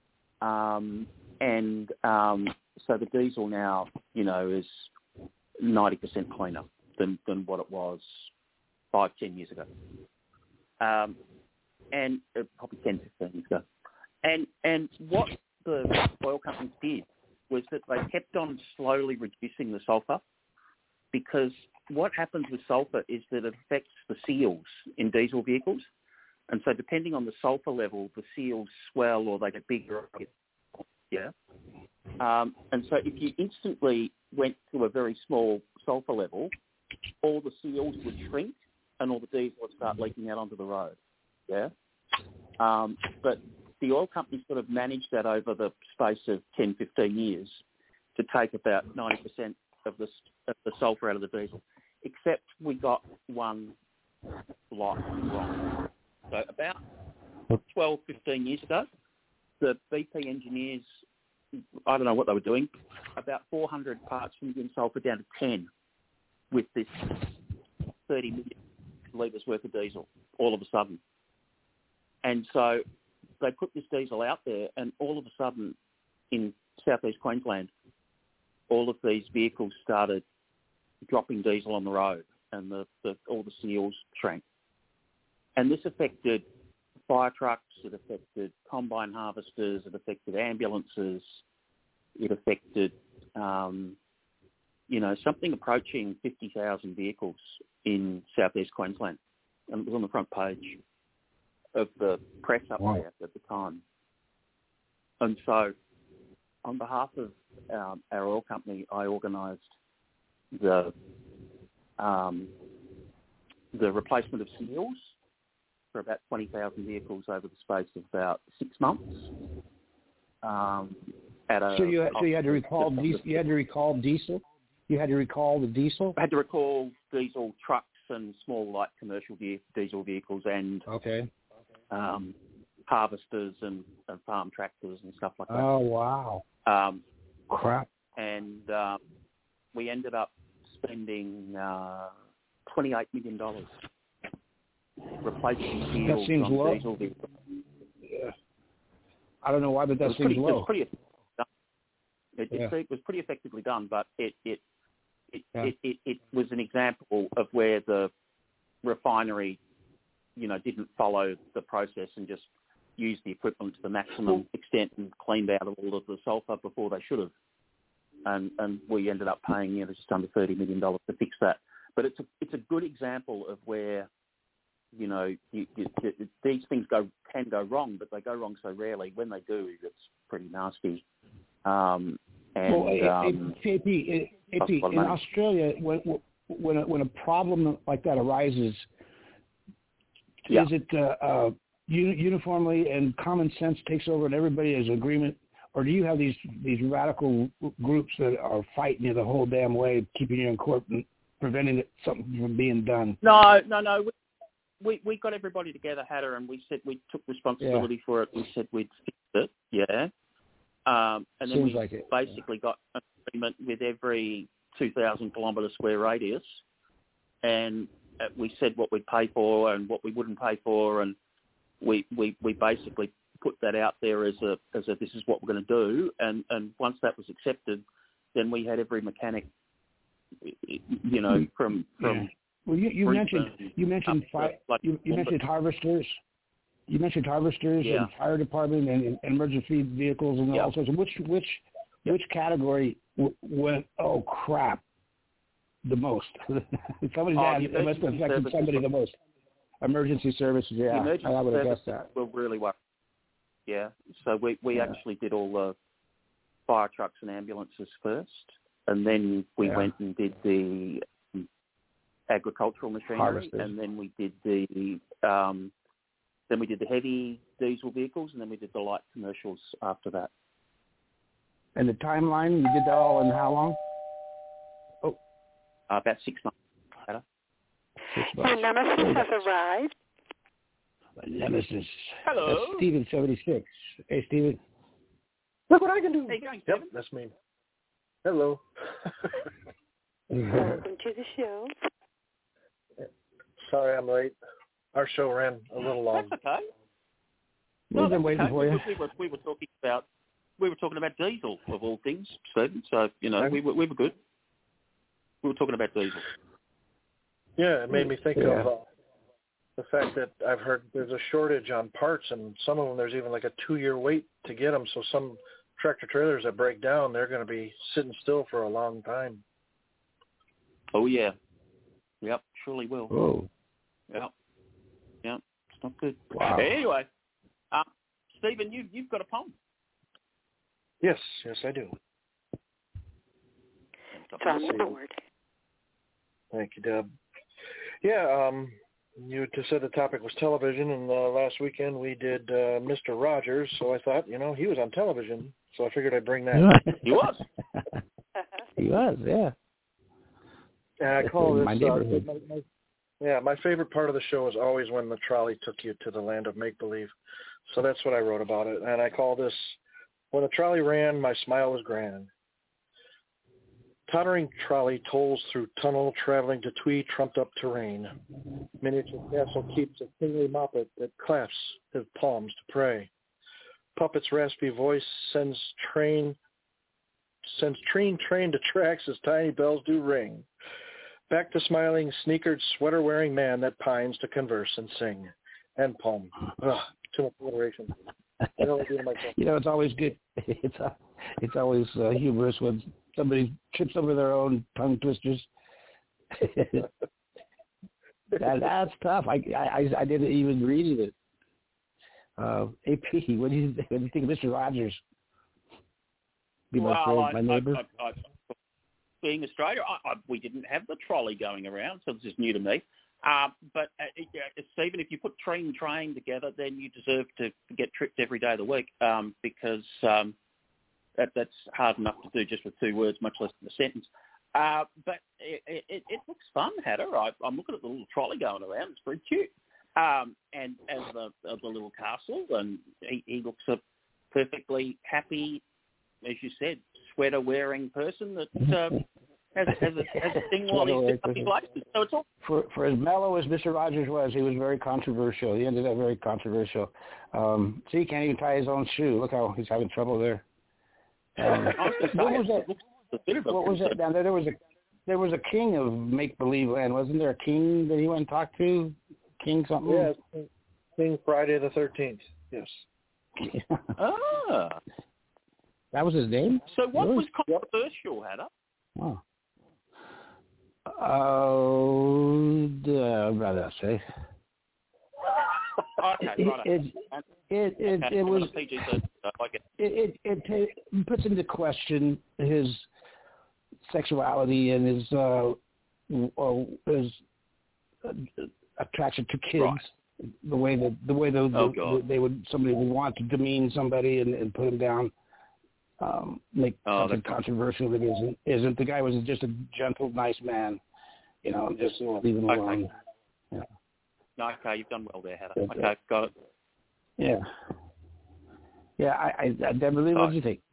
Um, and um, so the diesel now, you know, is ninety percent cleaner than, than what it was five, ten years ago. Um, and uh, probably ten, fifteen years ago. And, and what the oil companies did was that they kept on slowly reducing the sulphur, because what happens with sulphur is that it affects the seals in diesel vehicles. And so depending on the sulphur level, the seals swell or they get bigger. Yeah. Um, and so if you instantly went to a very small sulphur level, all the seals would shrink and all the diesel would start leaking out onto the road. Yeah. Um, but the oil companies sort of managed that over the space of ten, fifteen years to take about ninety percent of the, of the sulphur out of the diesel, except we got one lot wrong. So about twelve, fifteen years ago, the B P engineers, I don't know what they were doing, about four hundred parts per million sulphur down to ten with this thirty million litres worth of diesel all of a sudden. And so they put this diesel out there, and all of a sudden in southeast Queensland, all of these vehicles started dropping diesel on the road, and the, the, all the seals shrank. And this affected fire trucks, it affected combine harvesters, it affected ambulances, it affected, um, you know, something approaching fifty thousand vehicles in southeast Queensland. And it was on the front page of the press up wow. there at the time. And so on behalf of um, our oil company, I organised the um, the replacement of seals for about twenty thousand vehicles over the space of about six months. Um, at a so you had, so you had to recall diesel, you had to recall diesel. You had to recall the diesel. I had to recall diesel trucks and small light commercial ve- diesel vehicles and okay. um, harvesters and, and farm tractors and stuff like that. Oh wow! Um, Crap. And um, we ended up spending uh, twenty-eight million dollars replacing seals that seems on low. diesel vehicles. Yeah. I don't know why, but that seems pretty, low. It was pretty, it, yeah. it, it was pretty effectively done, but it it it, yeah. it, it it was an example of where the refinery, you know, didn't follow the process and just used the equipment to the maximum extent and cleaned out all of the sulphur before they should have. And and we ended up paying, you know, just under thirty million dollars to fix that. But it's a it's a good example of where, you know, you, you, these things go can go wrong, but they go wrong so rarely. When they do, it's pretty nasty. Um, and well, um, A P, A P, in Australia, when when a, when a problem like that arises, yeah. is it uh, uh, uniformly and common sense takes over and everybody has agreement? Or do you have these, these radical groups that are fighting you the whole damn way, keeping you in court and preventing it, something from being done? No, no, no. We, we, we got everybody together, Hatter, and we said we took responsibility yeah. for it. We said we'd fix it, yeah. Um, and then Seems we like it. basically yeah. got an agreement with every two thousand kilometre square radius, and we said what we'd pay for and what we wouldn't pay for, and we, we, we basically put that out there as a as a this is what we're going to do, and and once that was accepted, then we had every mechanic, you know, from from. Yeah. Well, you, you mentioned you mentioned fi- like you, you mentioned harvesters, you mentioned harvesters yeah. and fire department and, and emergency vehicles and yeah. all sorts. Which which yeah. which category w- went oh crap the most? Somebody's oh, had it must have affected somebody the most. Emergency services, yeah, emergency I would have guessed that. We're really worried. Yeah, so we, we yeah. actually did all the fire trucks and ambulances first, and then we yeah. went and did the agricultural machinery, Harvesters. and then we did the um, then we did the heavy diesel vehicles, and then we did the light commercials after that. And the timeline, you did that all in how long? Oh, uh, about six months. Six Your months. nemesis has arrived. Nemesis. Hello. That's Steven seventy-six. Hey, Steven. Look what I can do. How you going, Yep, Stephen? that's me. Hello. Welcome to the show. Sorry I'm late. Our show ran a little long. That's okay. We've No, been that's waiting okay. for you. We, we, were, we were talking about we were talking about diesel of all things, Stephen. So you know we were we were good. We were talking about diesel. Yeah, it made me think Yeah. of uh, the fact that I've heard there's a shortage on parts, and some of them there's even like a two-year wait to get them. So some tractor trailers that break down, they're going to be sitting still for a long time. Oh yeah. Yep, surely will. Oh, Yep. Yep. It's not good. Wow. Anyway, um, Stephen, you you've got a poem. Yes, yes, I do. From the board. Thank you, Deb. Yeah, um, you had just said the topic was television, and uh, last weekend we did uh, Mister Rogers, so I thought, you know, he was on television, so I figured I'd bring that. He was. He was, yeah. And I call this, My uh, neighborhood. my, my, yeah, my favorite part of the show is always when the trolley took you to the land of make-believe. So that's what I wrote about it. And I call this, When the Trolley Ran, My Smile Was Grand. Tottering trolley tolls through tunnel, traveling to twee trumped-up terrain. Miniature castle keeps a kingly moppet that claps his palms to pray. Puppet's raspy voice sends train, sends train train to tracks as tiny bells do ring. Back to smiling, sneakered, sweater-wearing man that pines to converse and sing. End poem. Ugh, too much alliteration. I don't like doing myself. You know, it's always good. It's uh, it's always uh, humorous when somebody trips over their own tongue twisters. that, that's tough. I, I I didn't even read it. Uh, A P, what do you what do you think of Mister Rogers? Be my well, friend, my I, neighbor. I, I, I, being Australia, I, I, we didn't have the trolley going around, so this is new to me. Uh, but uh, uh, Stephen, if you put train train together, then you deserve to get tripped every day of the week um, because um, that, that's hard enough to do just with two words, much less than a sentence. Uh, but it, it, it looks fun, Hatter. I, I'm looking at the little trolley going around. It's pretty cute. Um, and as the, uh, the little castle, and he, he looks a perfectly happy, as you said, sweater-wearing person that uh, has, has, a, has a thing while he's sitting up his laces. So it's all For, for as mellow as Mister Rogers was, he was very controversial. He ended up very controversial. Um, see, he can't even tie his own shoe. Look how he's having trouble there. Um, what was that? What was that down there? There was a there was a king of make believe land, wasn't there? A king that he went and talked to, king something. Yes, King Friday the thirteenth. Yes. Ah. That was his name. So what Really? was controversial, Hatter? Wow. Oh, uh, I'd rather not say. Okay, right. It it it, okay, it was P G thirteen, so I get it it, it it puts into question his sexuality and his uh, his attraction to kids. Right. The way that the way the, oh, the they would somebody would want to demean somebody and, and put him down, um, make oh, something controversial that isn't isn't. The guy was just a gentle, nice man, you know. Just leave him okay. alone. Yeah. No, okay, you've done well there, Hatter. Okay, got it. Yeah. Yeah, I, I, I Deborah, what do you think?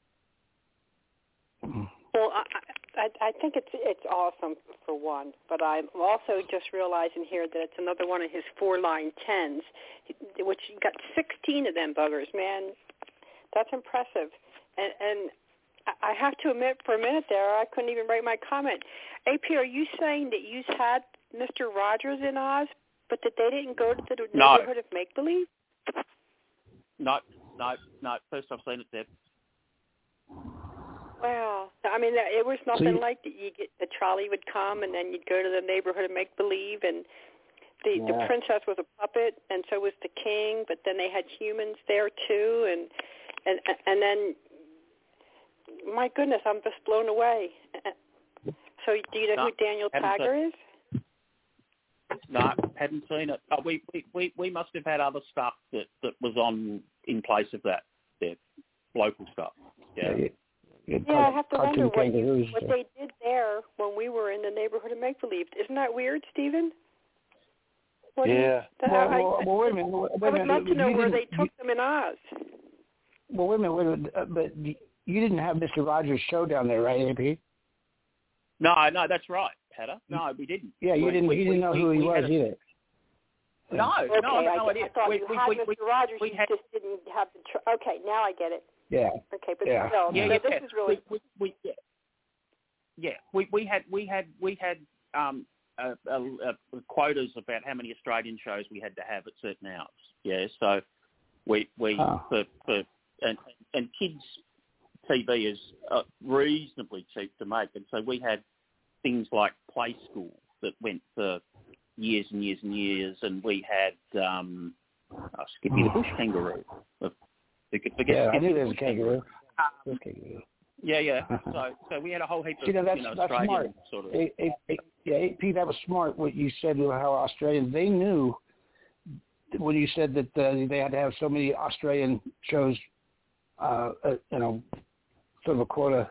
Well, I, I, I think it's it's awesome for one, but I'm also just realizing here that it's another one of his four-line tens, which got sixteen of them buggers, man. That's impressive. And, and I have to admit, for a minute there, I couldn't even write my comment. A P, are you saying that you had Mister Rogers in Oz, but that they didn't go to the no. neighborhood of make-believe? No, no, no. First I've seen it, Deb. Wow. I mean, it was nothing so you, like that. You get the trolley would come, and then you'd go to the neighborhood of make-believe, and the, yeah. the princess was a puppet, and so was the king, but then they had humans there, too, and and and then, my goodness, I'm just blown away. So do you know no, who Daniel Tiger is? no, hadn't seen it. Oh, we, we, we, we must have had other stuff that, that was on in place of that, yeah, local stuff. Yeah, yeah, yeah, Yeah, I have to wonder what, you, kangaroos. what they did there when we were in the neighborhood of make-believe. Isn't that weird, Stephen? What do you- Yeah. that- Well, I, well, well, wait a minute. Wait a I would minute. love to know You where didn't- they took you- them in Oz. Well, wait a minute. Wait a minute. Uh, but you didn't have Mister Rogers' show down there, right, A P? no, no, that's right, Hatter. No, we didn't. Yeah, you we, didn't. We, you didn't we, know we, who he we was had a, either. No, Okay, no, I had no I, idea. I thought we, you we, had we, Mister we, Rogers, we you had, just didn't have the... Tr- okay, now I get it. Yeah. Okay, but Yeah. still, yeah, so yeah, this yeah. is really... We, we, we, yeah. yeah, we, we had we had we had um, uh, uh, uh, quotas about how many Australian shows we had to have at certain hours. Yeah, so we we Oh. for, for and and kids T V is uh, reasonably cheap to make, and so we had things like Play School that went for years and years and years, and we had um, oh, Skippy the Bush Kangaroo. We could forget Yeah, I Skippy knew the there was a Bush kangaroo. Um, There's a kangaroo. Yeah, yeah. So, so we had a whole heap of See, now that's, you know, that's Australian smart. sort of. A, A, A, yeah, A P, that was smart what you said about how Australians, they knew when you said that uh, they had to have so many Australian shows, uh, uh, you know, sort of a quota.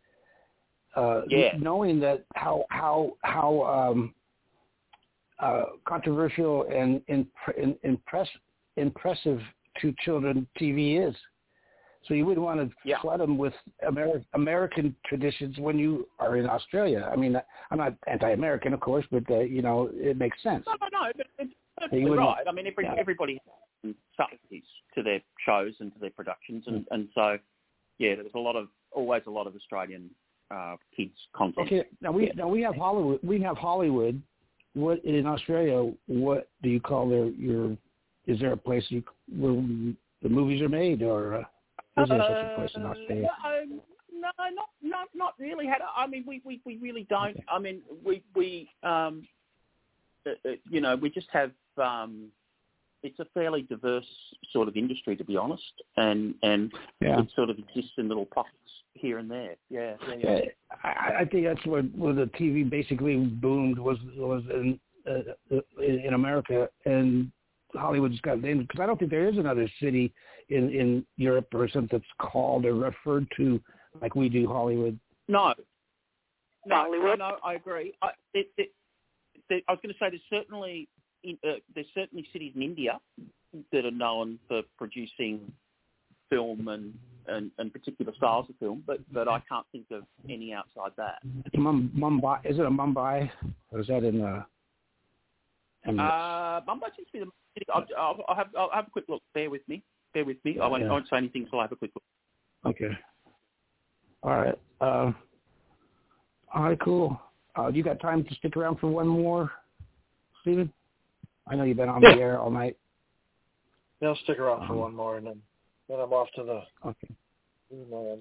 Uh, Yeah. Knowing that how how how um, uh, controversial and impre- in, impress, impressive to children T V is. So you wouldn't want to Yeah. flood them with Ameri- American traditions when you are in Australia. I mean, I'm not anti-American, of course, but, uh, you know, it makes sense. No, no, no. But it's perfectly You wouldn't- right. I mean, every, yeah. everybody has subtleties to their shows and to their productions, and, Mm. and so yeah, there was a lot of always a lot of Australian uh, kids content. Okay, now we now we have Hollywood. We have Hollywood. What in Australia? What do you call their your? Is there a place you, where the movies are made, or uh, is there such a place in Australia? Uh, no, not not not really. Had I mean, we, we, we really don't. Okay. I mean, we we um, uh, uh, you know, we just have. Um, it's a fairly diverse sort of industry, to be honest, and and Yeah. it sort of exists in little pockets here and there. Yeah, yeah, yeah. Yeah, I, I think that's where, where the T V basically boomed was was in uh, in, in America, and Hollywood just got named because I don't think there is another city in, in Europe or something that's called or referred to like we do Hollywood. No, no, no, Hollywood. no, I agree. I, it, it, it, I was going to say there's certainly in, uh, there's certainly cities in India that are known for producing film and, and, and particular styles of film, but, but I can't think of any outside that. Mum- Mumbai, is it a Mumbai or is that in uh? Emirates? Uh, Mumbai seems to be the city. I'll, I'll, I'll have I'll have a quick look. Bear with me. Bear with me. I won't, Yeah. I won't say anything until I have a quick look. Okay. All right. Uh, all right. Cool. Uh, you got time to stick around for one more, Stephen? I know you've been on Yeah. the air all night. Yeah, I'll stick around for Um, one more, and then, then I'm off to the Okay. email.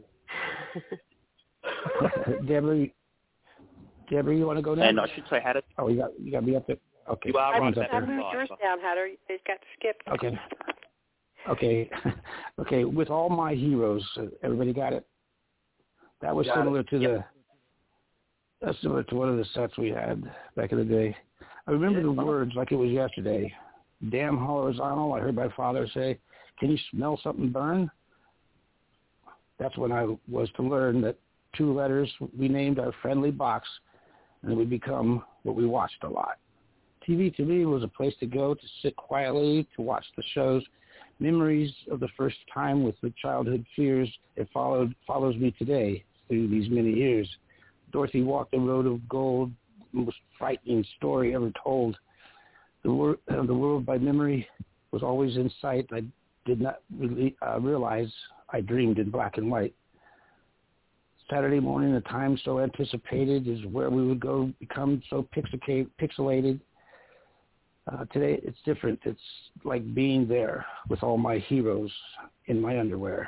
Deborah, Deborah, you want to go now? And I should say, had it. Oh, you got you got to be up there. Okay. You are I right Ron's moved up about there. that. yours down, Hatter. It got skipped. Okay. Okay. Okay. With all my heroes, uh, everybody got it. That was Got similar it. to Yep. the. That's similar to one of the sets we had back in the day. I remember the words like it was yesterday. Damn horizontal, I heard my father say, can you smell something burn? That's when I was to learn that two letters we named our friendly box, and it would become what we watched a lot. T V to me was a place to go to sit quietly, to watch the shows. Memories of the first time with the childhood fears, it followed follows me today through these many years. Dorothy walked the road of gold, most frightening story ever told. The, wor- uh, the world by memory was always in sight. I did not really, uh, realize I dreamed in black and white. Saturday morning, the time so anticipated is where we would go become so pixicate, pixelated. Uh, today, it's different. It's like being there with all my heroes in my underwear.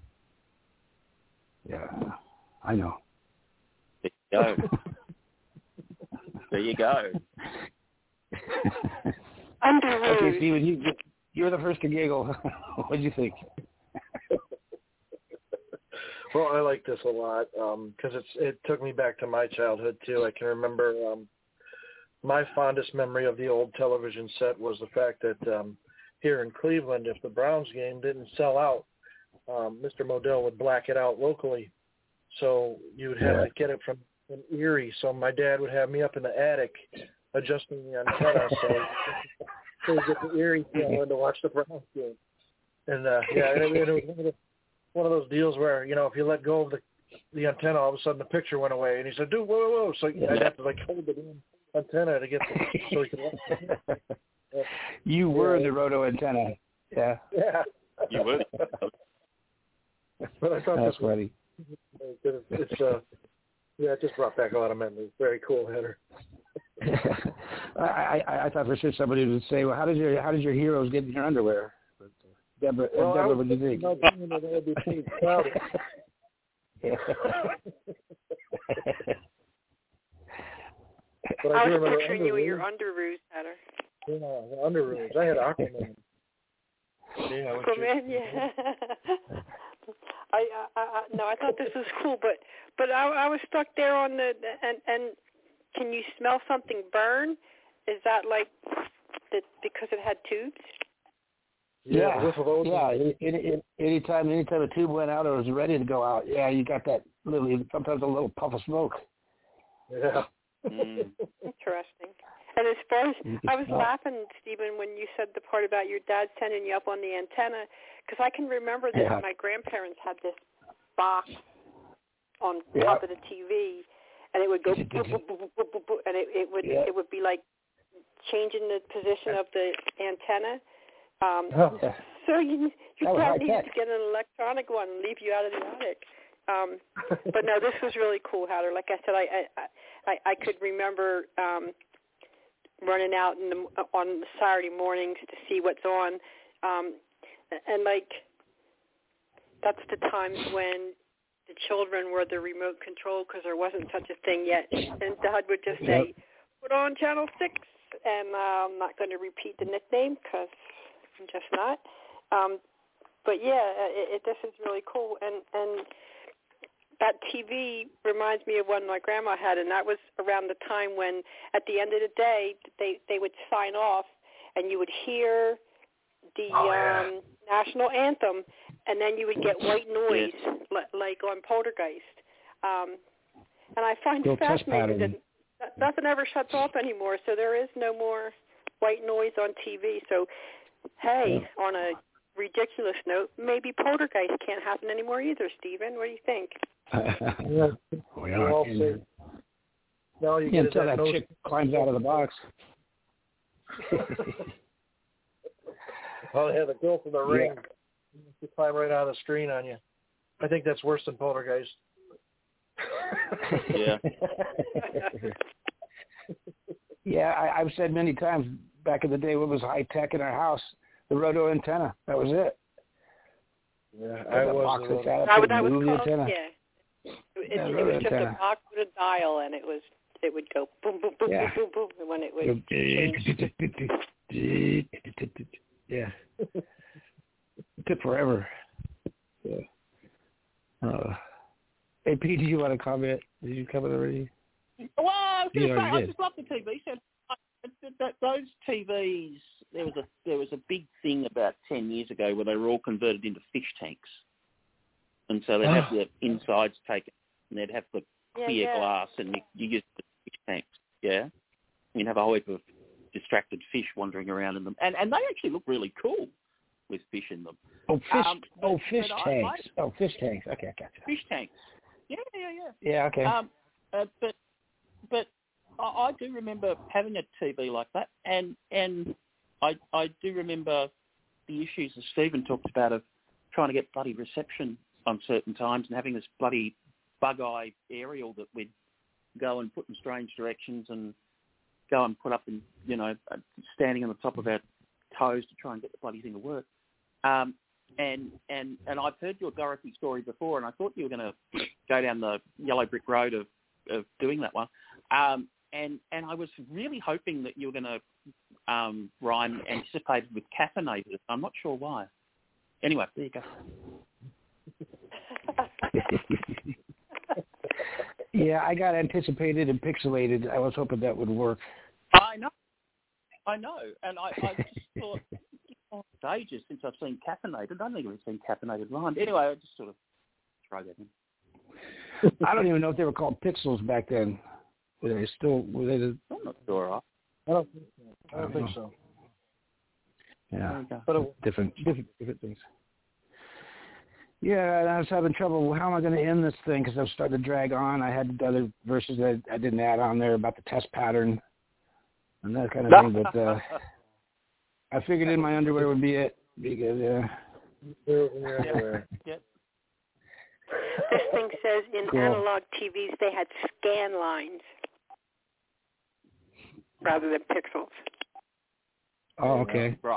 Yeah, I know. There you go. There you go. Underwood. Okay, Stephen, you, you're the first to giggle. What do you think? Well, I like this a lot because it's it took me back to my childhood too. I can remember um, my fondest memory of the old television set was the fact that um, here in Cleveland, if the Browns game didn't sell out, um, Mister Modell would black it out locally. So you would have yeah. to get it from, from Erie. So my dad would have me up in the attic adjusting the antenna so so we get the Erie channel to watch the Browns game. And, uh, yeah, it, it was one of, the, one of those deals where, you know, if you let go of the the antenna, all of a sudden the picture went away. And he said, dude, whoa, whoa, whoa. So I'd have to, like, hold the damn antenna to get the, so he could watch it. Yeah. You were yeah. the roto antenna. Yeah. Yeah. You were. But I thought That's this was, funny. It's, it's, uh, yeah, it just brought back a lot of memories. Very cool header. I, I I thought for sure somebody would say, well, how did your how did your heroes get in your underwear? But, uh, Deborah, well, uh, Deborah, what do you think? That would be pretty proud. But I, I do was remember picturing you in your Underoos. underoos, Heather. Yeah, the Underoos. I had Aquaman. Yeah, Aquaman, yeah. I, I, I no, I thought this was cool, but but I, I was stuck there on the and and can you smell something burn? Is that like that because it had tubes? Yeah, yeah. yeah. Any, any, anytime, anytime a tube went out or was ready to go out, yeah, you got that little, sometimes a little puff of smoke. Yeah. Mm. Interesting. And as far as I was laughing, Stephen, when you said the part about your dad sending you up on the antenna, because I can remember that yeah. my grandparents had this box on yeah. top of the T V, and it would go boop, boop, boop, boop, boop, boop, boop, and it, it would yeah. it would be like changing the position of the antenna. Um, oh, yeah. So you you probably need tech. to get an electronic one and leave you out of the attic. Um, but no, this was really cool, Heather. Like I said, I I I, I could remember um, running out in the, on Saturday mornings to see what's on, um, and like that's the times when the children were the remote control because there wasn't such a thing yet, and Dad would just say, yep. "Put on channel six," and uh, I'm not going to repeat the nickname because I'm just not. Um, but yeah, it, it, this is really cool, and and. That T V reminds me of one my grandma had, and that was around the time when, at the end of the day, they, they would sign off, and you would hear the oh, yeah. um, national anthem, and then you would get white noise, yes. li- like on Poltergeist. Um, and I find Real it fascinating that nothing ever shuts off anymore, so there is no more white noise on T V. So, hey, yeah. on a ridiculous note, maybe Poltergeist can't happen anymore either, Stephen. What do you think? Yeah. We are all say, no, you yeah, get until that, that chick climbs out of the box. Oh, yeah, the girl from the ring. Yeah. She climb right out of the screen on you. I think that's worse than Poltergeist. Yeah. yeah, I, I've said many times back in the day what was high tech in our house, the roto antenna. That was it. Yeah, I was. Box that sat up that, and that was moved called, the antenna. yeah. It, yeah, it was just antenna. a box with a dial, and it was it would go boom, boom, boom, yeah. boom, boom, boom, when it would change. Yeah. It took forever. Yeah. Uh, hey, Pete, do you want to comment? Did you comment already? Well, I was going to you say, know, I just love the T V set. That, those T Vs, there was a there was a big thing about ten years ago where they were all converted into fish tanks, and so they'd have the insides taken, and they'd have the clear yeah, yeah. glass, and you, you use the fish tanks, yeah. You'd have a whole heap of distracted fish wandering around in them, and and they actually look really cool with fish in them. Oh, fish! Um, but, oh, fish but tanks! I, I, oh, fish tanks! Okay, I gotcha. Fish tanks. Yeah, yeah, yeah. Yeah, okay. Um, uh, but but. I do remember having a T V like that, and and I I do remember the issues that Stephen talked about of trying to get bloody reception on certain times and having this bloody bug-eye aerial that we'd go and put in strange directions and go and put up in, you know, standing on the top of our toes to try and get the bloody thing to work. Um, and, and, and I've heard your Dorothy story before, and I thought you were going to go down the yellow brick road of, of doing that one. Um, And and I was really hoping that you were going to um, rhyme anticipated with caffeinated. I'm not sure why. Anyway, there you go. Yeah, I got anticipated and pixelated. I was hoping that would work. I know, I know, and I, I just thought, oh, it's ages since I've seen caffeinated. I don't think I've seen caffeinated rhyme. Anyway, I just sort of throw that in. I don't even know if they were called pixels back then. Were they still? Were they the? I'm not sure. I don't think so. I don't, I don't think so. Yeah, but it, different, different, different things. Yeah, and I was having trouble. How am I going to end this thing? Because I was starting to drag on. I had other verses that I didn't add on there about the test pattern and that kind of thing. But uh, I figured in my underwear would be it because yeah. Uh, yep. This thing says in cool. analog T Vs they had scan lines rather than pixels. Oh, okay. Right.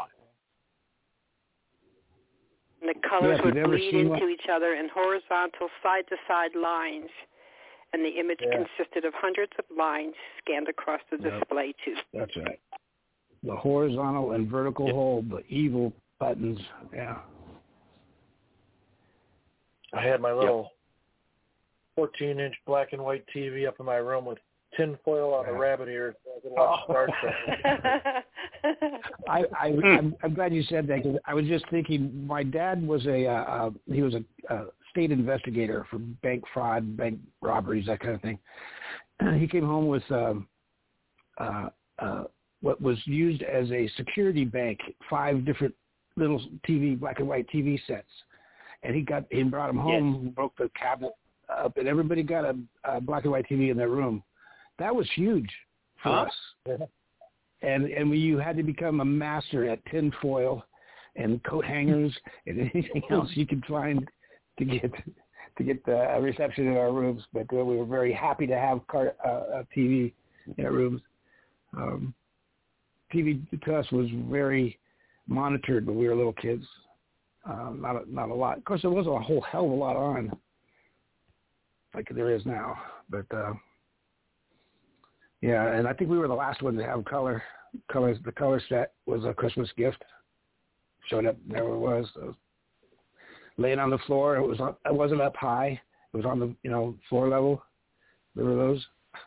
And the colors yeah, would bleed into what... each other in horizontal side-to-side lines, and the image yeah. consisted of hundreds of lines scanned across the yep. display too. That's right. The horizontal and vertical yep. hold, the evil buttons. Yeah. I had my little fourteen-inch black and white T V up in my room with tin foil on the rabbit ears so I could watch Star Trek. I, I, I'm, I'm glad you said that because I was just thinking my dad was a uh, uh, he was a, a state investigator for bank fraud, bank robberies, that kind of thing. He came home with um, uh, uh, what was used as a security bank, five different little T V, black and white T V sets, and he got he brought them home, yes. broke the cabinet up, and everybody got a, a black and white T V in their room. That was huge for huh? us. And and we, you had to become a master at tin foil and coat hangers and anything else you could find to get to get the reception in our rooms. But uh, we were very happy to have car, uh, a T V in our rooms. Um, T V to us was very monitored when we were little kids. Uh, not a, not a lot. Of course, there wasn't a whole hell of a lot on, like there is now. But uh, yeah, and I think we were the last one to have color. Colors. The color set was a Christmas gift. Showed up. There it was. So, laying on the floor. It was. On, it wasn't up high. It was on the you know floor level. Remember those?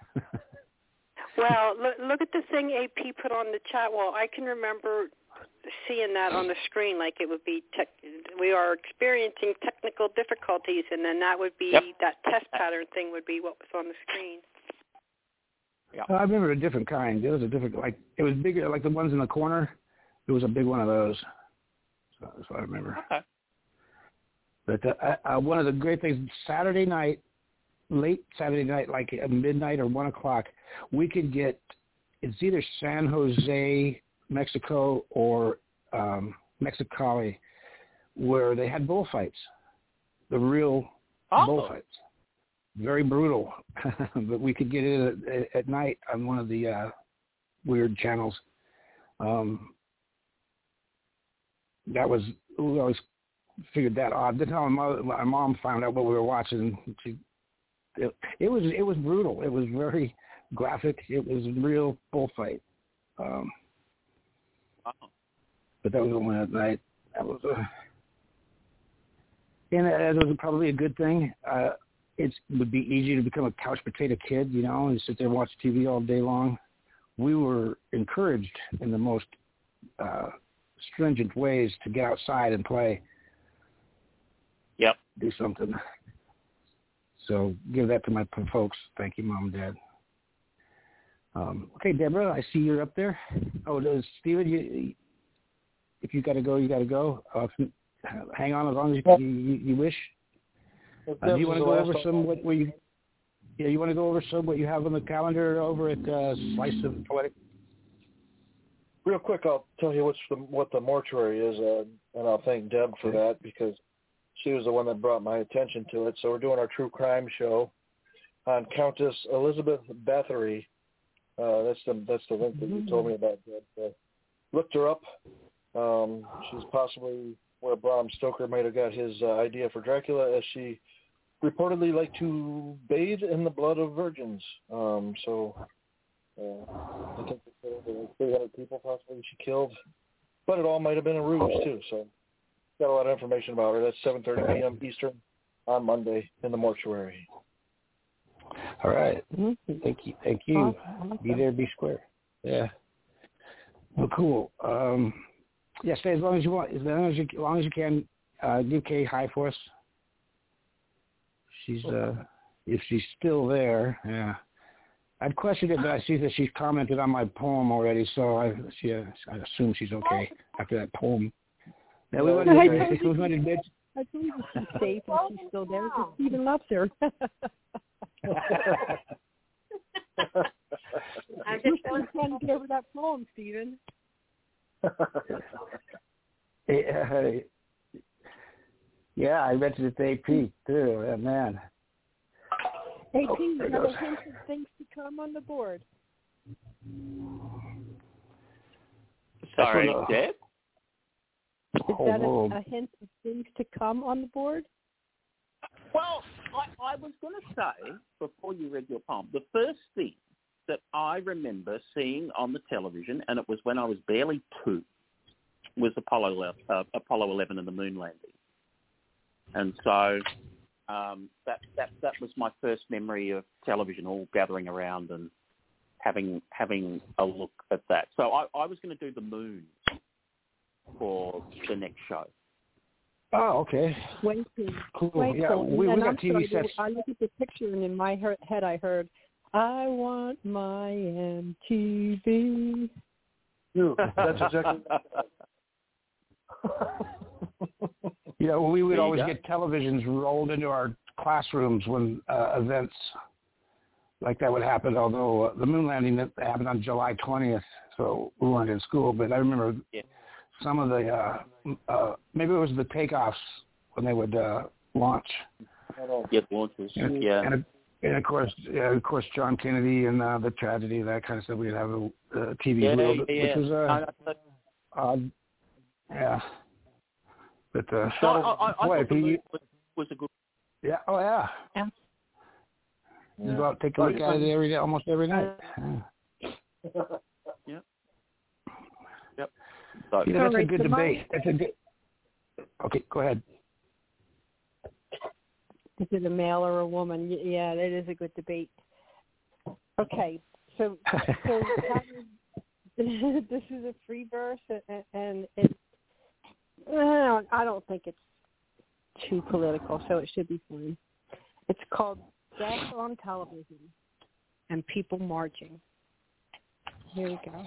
Well, look, look at the thing A P put on the chat wall. I can remember seeing that on the screen, like it would be. Tech, we are experiencing technical difficulties, and then that would be yep. that test pattern thing would be what was on the screen. Yeah. I remember a different kind. It was a different, like, it was bigger, like the ones in the corner. It was a big one of those. So that's what I remember. Okay. But uh, uh, one of the great things, Saturday night, late Saturday night, like at midnight or one o'clock, we could get, it's either San Jose, Mexico, or um, Mexicali, where they had bullfights, the real oh. bullfights. Very brutal, but we could get it at, at night on one of the uh, weird channels. Um, that was, we always figured that odd. That's how my mom, my mom found out what we were watching. She, it, it was it was brutal. It was very graphic. It was a real bullfight. Um, oh. But that was only at night. That was a, and it was probably a good thing. Uh, It would be easy to become a couch potato kid, you know, and sit there and watch T V all day long. We were encouraged in the most uh, stringent ways to get outside and play. Yep. Do something. So give that to my folks. Thank you, Mom and Dad. Um, okay, Deborah, I see you're up there. Oh, does Steven, you, if you got to go, you got to go. Uh, hang on as long as you, you, you wish. Uh, do you want to go over some what we? Yeah, you want to go over some what you have on the calendar over at uh, Slice of Poetic? Real quick, I'll tell you what's the, what the mortuary is, uh, and I'll thank Deb for that because she was the one that brought my attention to it. So we're doing our true crime show on Countess Elizabeth Bathory. Uh, that's the that's the link that you told me about, Deb. So looked her up. Um, she's possibly where Bram Stoker might have got his uh, idea for Dracula, as she reportedly liked to bathe in the blood of virgins. Um, so uh, I think there were three hundred people possibly she killed, but it all might have been a ruse too. So got a lot of information about her. That's seven thirty p.m. Eastern on Monday in the mortuary. All right. Thank you. Thank you. Be there, be square. Yeah. Well, cool. Um, yeah, stay as long as you want, as long as you, as long as you can. Uh, give Kay hi for us. She's uh, if she's still there. Yeah. I'd questioned it, but I see that she's commented on my poem already, so I she, uh, I assume she's okay after that poem. Now we wanted to, we wanted to I believe she's safe and she's still there because Stephen loves her. I You're just still trying to get over that poem, Stephen. yeah, yeah, I mentioned it to A P too. Yeah, man. A P, Oh, you there have goes. a hint of things to come on the board. Sorry, That's what, uh, Deb? Is whole that world. a, a hint of things to come on the board? Well, I, I was going to say, before you read your poem, the first thing that I remember seeing on the television, and it was when I was barely two, was Apollo uh, Apollo eleven and the moon landing. And so um, that, that that was my first memory of television, all gathering around and having having a look at that. So I, I was going to do the moon for the next show. Oh, okay. Way cool. Cool. Way Yeah, cool. we, we and got I'm T V sorry, sets. I look at the picture and in my he- head I heard, I want my M T V. You. That's exactly. You know, we would There you always go. get televisions rolled into our classrooms when uh, events like that would happen, although uh, the moon landing that happened on July twentieth, so we weren't in school. But I remember Yeah. some of the, uh, uh, maybe it was the takeoffs when they would uh, launch. Yeah, launches. And, Yeah. and, and of course, yeah, of course, John Kennedy and uh, the tragedy, that kind of stuff. We'd have a, a T V Yeah, wheel, yeah, which yeah. was uh, No, no, odd. Yeah. But, uh, no, I, I, I boy, thought the P- moon was, was a good. yeah, oh, yeah. Yeah. You go out and take a look at it every day, almost every night. Yeah. Yep. Yep. So, You know, that's a Sorry, good so my- debate. That's a good. Okay, go ahead. Is it a male or a woman? Y- Yeah, that is a good debate. Okay, so so that is, this is a free verse, and, and it. I don't, I don't think it's too political, so it should be fine. It's called Death on Television and People Marching. Here we go.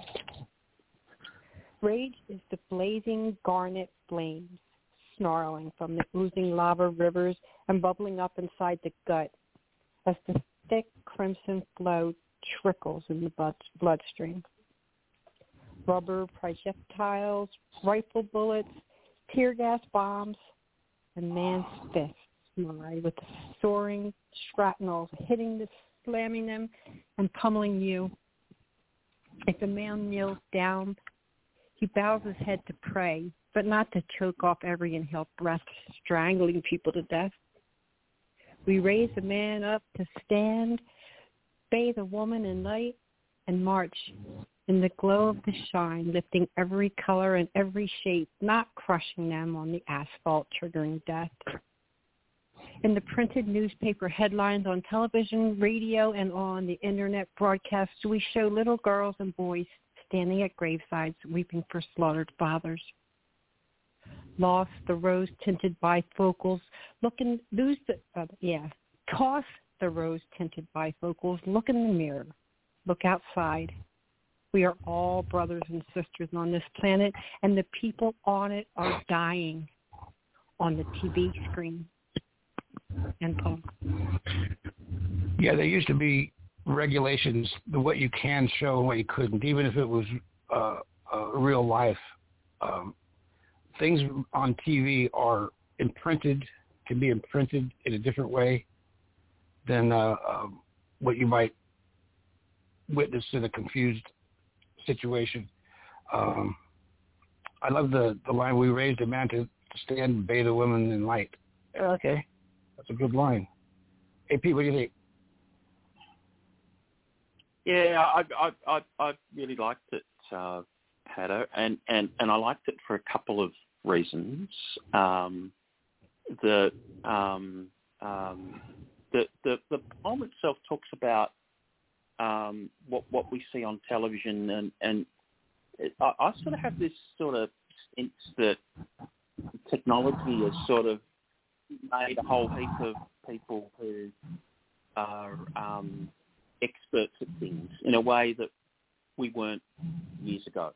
Rage is the blazing garnet flames, snarling from the oozing lava rivers and bubbling up inside the gut as the thick crimson flow trickles in the blood, bloodstream. Rubber projectiles, rifle bullets, tear gas bombs, and man's fists fly with the soaring shrapnel hitting the, slamming them, and pummeling you. If a man kneels down, he bows his head to pray, but not to choke off every inhaled breath, strangling people to death. We raise a man up to stand, bathe a woman in light, and march in the glow of the shine, lifting every color and every shape, not crushing them on the asphalt, triggering death. In the printed newspaper headlines, on television, radio, and on the internet broadcasts, we show little girls and boys standing at gravesides, weeping for slaughtered fathers. Lost the rose-tinted bifocals, looking, lose the, uh, yeah, toss the rose-tinted bifocals, look in the mirror, look outside. We are all brothers and sisters on this planet, and the people on it are dying on the T V screen. And Paul. Yeah, there used to be regulations, the what you can show and what you couldn't, even if it was uh, uh, real life. Um, things on T V are imprinted, can be imprinted in a different way than uh, uh, what you might witness in a confused situation. Um, I love the, the line, we raised a man to stand and bathe a woman in light. Okay, that's a good line. Hey, Pete, what do you think? yeah, I, I, I, I really liked it, uh, Haddo, and, and, and I liked it for a couple of reasons. Um, the, um, um, the, the, the poem itself talks about um, what what we see on television, and and it, I, I sort of have this sort of sense that technology has sort of made a whole heap of people who are um, experts at things in a way that we weren't years ago.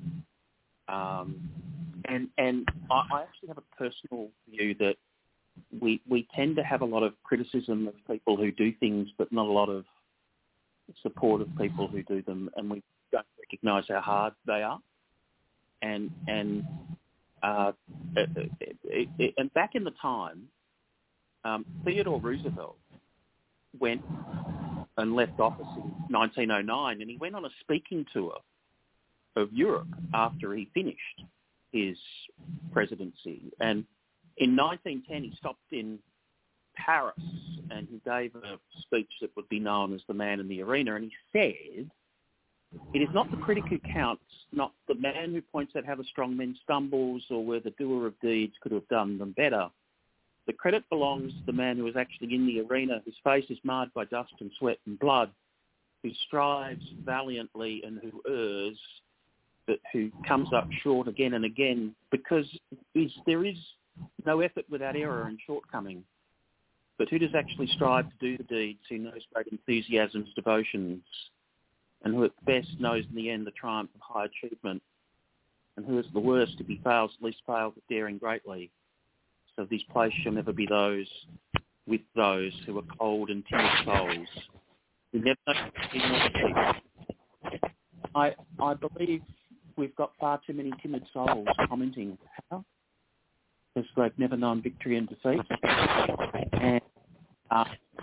Um, and and I, I actually have a personal view that we we tend to have a lot of criticism of people who do things, but not a lot of support of people who do them, and we don't recognise how hard they are. And and uh, it, it, it, it, and back in the time, um, Theodore Roosevelt went and left office in nineteen oh nine, and he went on a speaking tour of Europe after he finished his presidency. And in nineteen ten, he stopped in Paris and he gave a speech that would be known as the man in the arena, and he said, "It is not the critic who counts, not the man who points out how the strong man stumbles or where the doer of deeds could have done them better. The credit belongs to the man who is actually in the arena, whose face is marred by dust and sweat and blood, who strives valiantly and who errs, but who comes up short again and again, because is, there is no effort without error and shortcoming. But who does actually strive to do the deeds, who knows great enthusiasms, devotions, and who at best knows in the end the triumph of high achievement, and who is the worst if he fails, at least fails at daring greatly. So this place shall never be those with those who are cold and timid souls, who never know the peace. I I believe we've got far too many timid souls commenting how, because they've never known victory and defeat. And uh,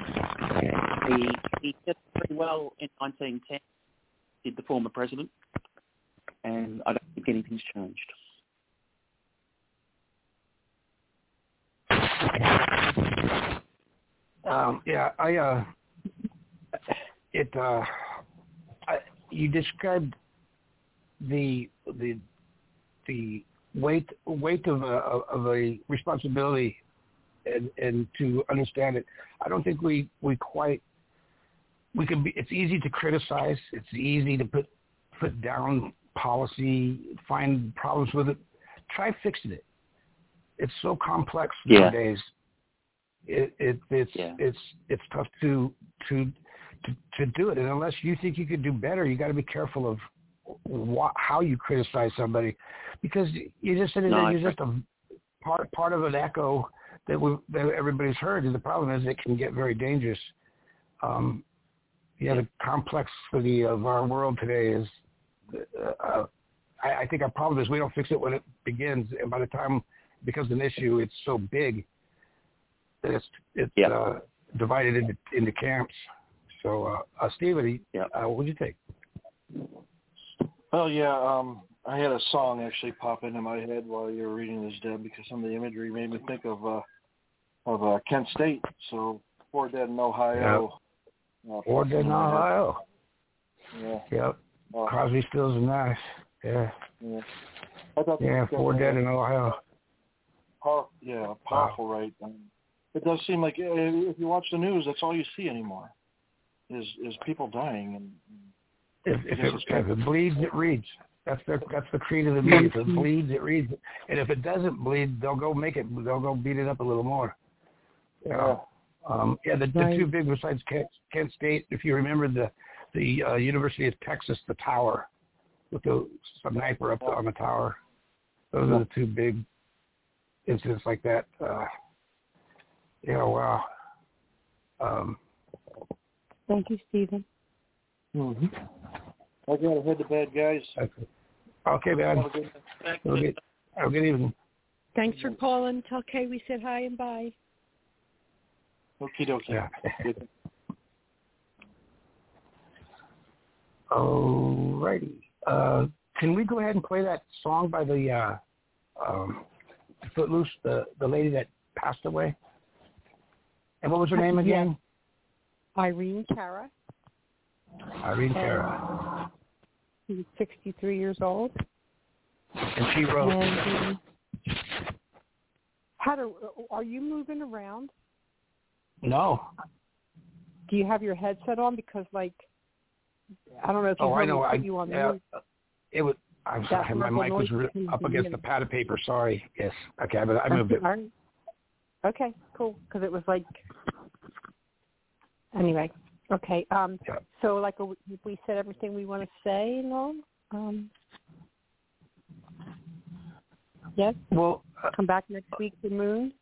he, he did pretty well in nineteen ten, did the former president, and I don't think anything's changed. Um, yeah, I, uh, it, uh, I, you described the, the, the weight, weight of a, of a responsibility, and, and to understand it. I don't think we, we quite, we can be, it's easy to criticize. It's easy to put, put down policy, find problems with it. Try fixing it. It's so complex nowadays. Yeah. It, it it's yeah. it's it's tough to, to to to do it, and unless you think you could do better, you got to be careful of what, how you criticize somebody, because you're just sitting no, there, you're just a part part of an echo that we that everybody's heard. And the problem is it can get very dangerous. Um, yeah, the complexity of our world today is. Uh, I, I think our problem is we don't fix it when it begins, and by the time it becomes an issue, it's so big. It's it's yep. uh, divided into into camps. So, uh, uh, Stephen, yep. uh, what would you think? Well, yeah, um, I had a song actually pop into my head while you were reading this, Deb, because some of the imagery made me think of uh, of uh, Kent State. So, Four Dead in Ohio. Yep. Uh, Four Dead in Ohio. Yeah. Yep. Uh, Crosby, Stills, and Nash. Yeah. Yeah. I thought yeah. Four Dead in Ohio. Power, yeah, powerful, wow. Right? Um, It does seem like if you watch the news, that's all you see anymore, is is people dying. And if, if, it, if it bleeds, it reads. That's the that's the creed of the beast. If it bleeds, it reads. And if it doesn't bleed, they'll go make it. They'll go beat it up a little more. You know? Yeah. Um, yeah. The, the two big besides Kent, Kent State, if you remember the the uh, University of Texas, the tower with the sniper up on the tower. Those yeah. are the two big incidents like that. Uh, Yeah, wow. Um, Thank you, Stephen. Mm-hmm. I got to head to bed, guys. Okay, okay man. Have a good, have a good, have a good evening. Thanks for calling. Tell Kay we said hi and bye. Okie dokie. Yeah. Alrighty. Uh, can we go ahead and play that song by the uh, um, Footloose, the, the lady that passed away? And what was her name again? Irene Cara. Irene Cara. She's sixty-three years old. And she wrote. And, um, how do, are you moving around? No. Do you have your headset on? Because, like, I don't know if you oh, I heard me know. put I, you on the yeah, mute. it was. I'm sorry. My mic was re- up against the pad of paper. Sorry. Yes. Okay, but I moved it. Right. Okay, cool. Because it was like. Anyway. Okay. Um. Yeah. So, like, we said everything we want to say and all. Um. Yes. Well, uh, come back next week to Moon.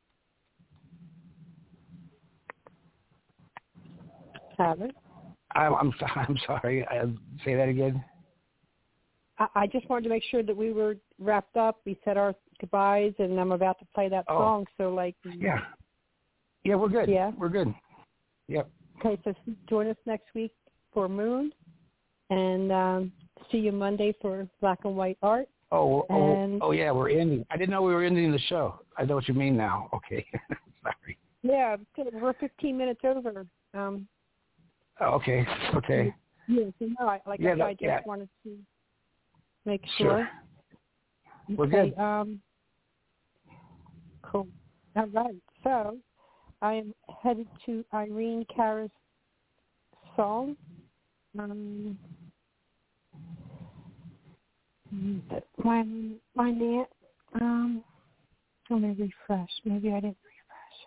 Have it. I'm. I'm, I'm sorry. I, say that again. I just wanted to make sure that we were wrapped up. We said our goodbyes, and I'm about to play that oh. song. So, like, yeah, yeah, we're good. Yeah, we're good. Yep. Okay, so join us next week for Moon, and um, see you Monday for Black and White Art. Oh, and, oh, oh, yeah, we're ending. I didn't know we were ending the show. I know what you mean now. Okay, sorry. Yeah, we're fifteen minutes over. Um, oh, okay, okay. Yeah, so no, I, like yeah, I, no, I just yeah. wanted to make sure. sure. We're okay, good. Um, cool. All right. So I am headed to Irene Cara's song. Um, my my name. Um, let me refresh. Maybe I didn't refresh.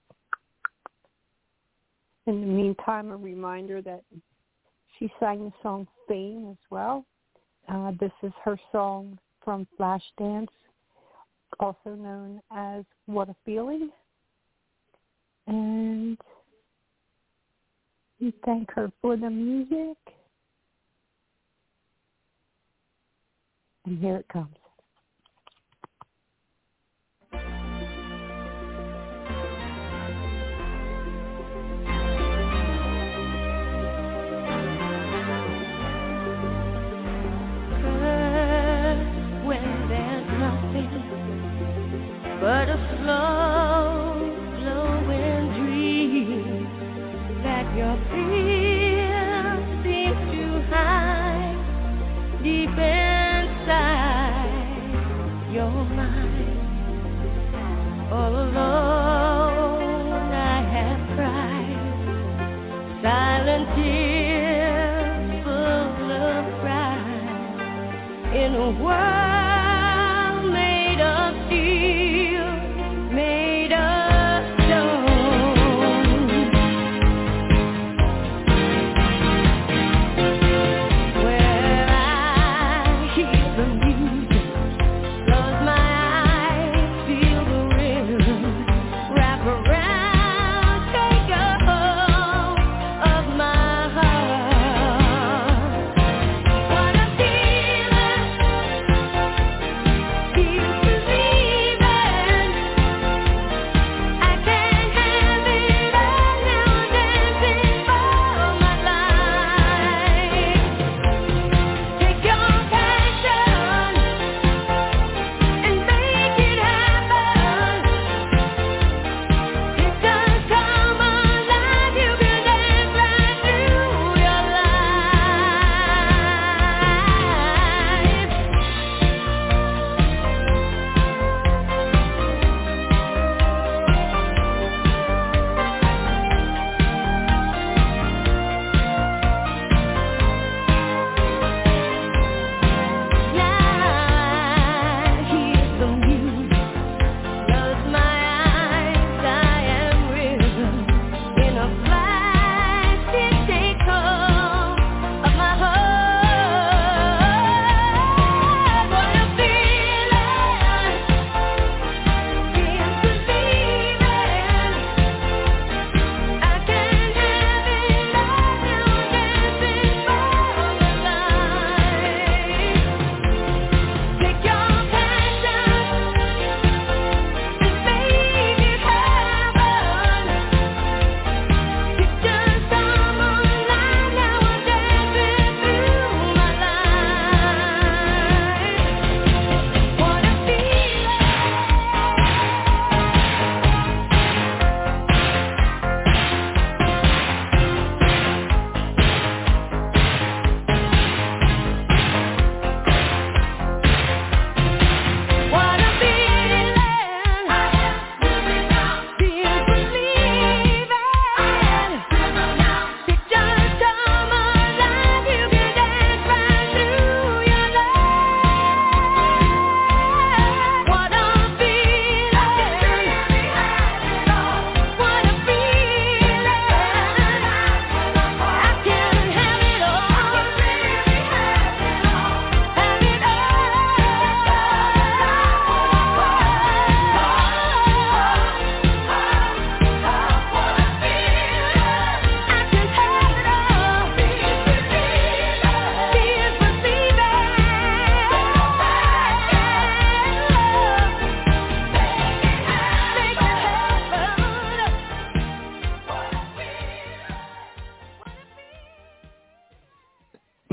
In the meantime, a reminder that she sang the song Fame as well. Uh, this is her song from Flashdance, also known as What a Feeling. And we thank her for the music. And here it comes. But a slow flowing dream that your fear seems to hide deep inside your mind. All alone I have cried silent tears full of pride in a world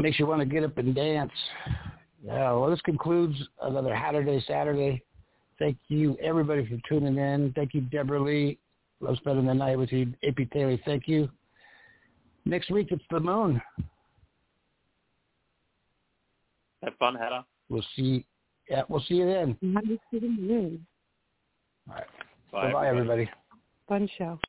makes you want to get up and dance. Yeah, well, this concludes another Hatterday Saturday. Thank you, everybody, for tuning in. Thank you, Deborah Lee. Love spending the night with you. A P Taylor, thank you. Next week, it's the moon. Have fun, Hatter. We'll see. Yeah, we'll see you then. Monday to the moon. All right. Bye, Bye, everybody. Fun show.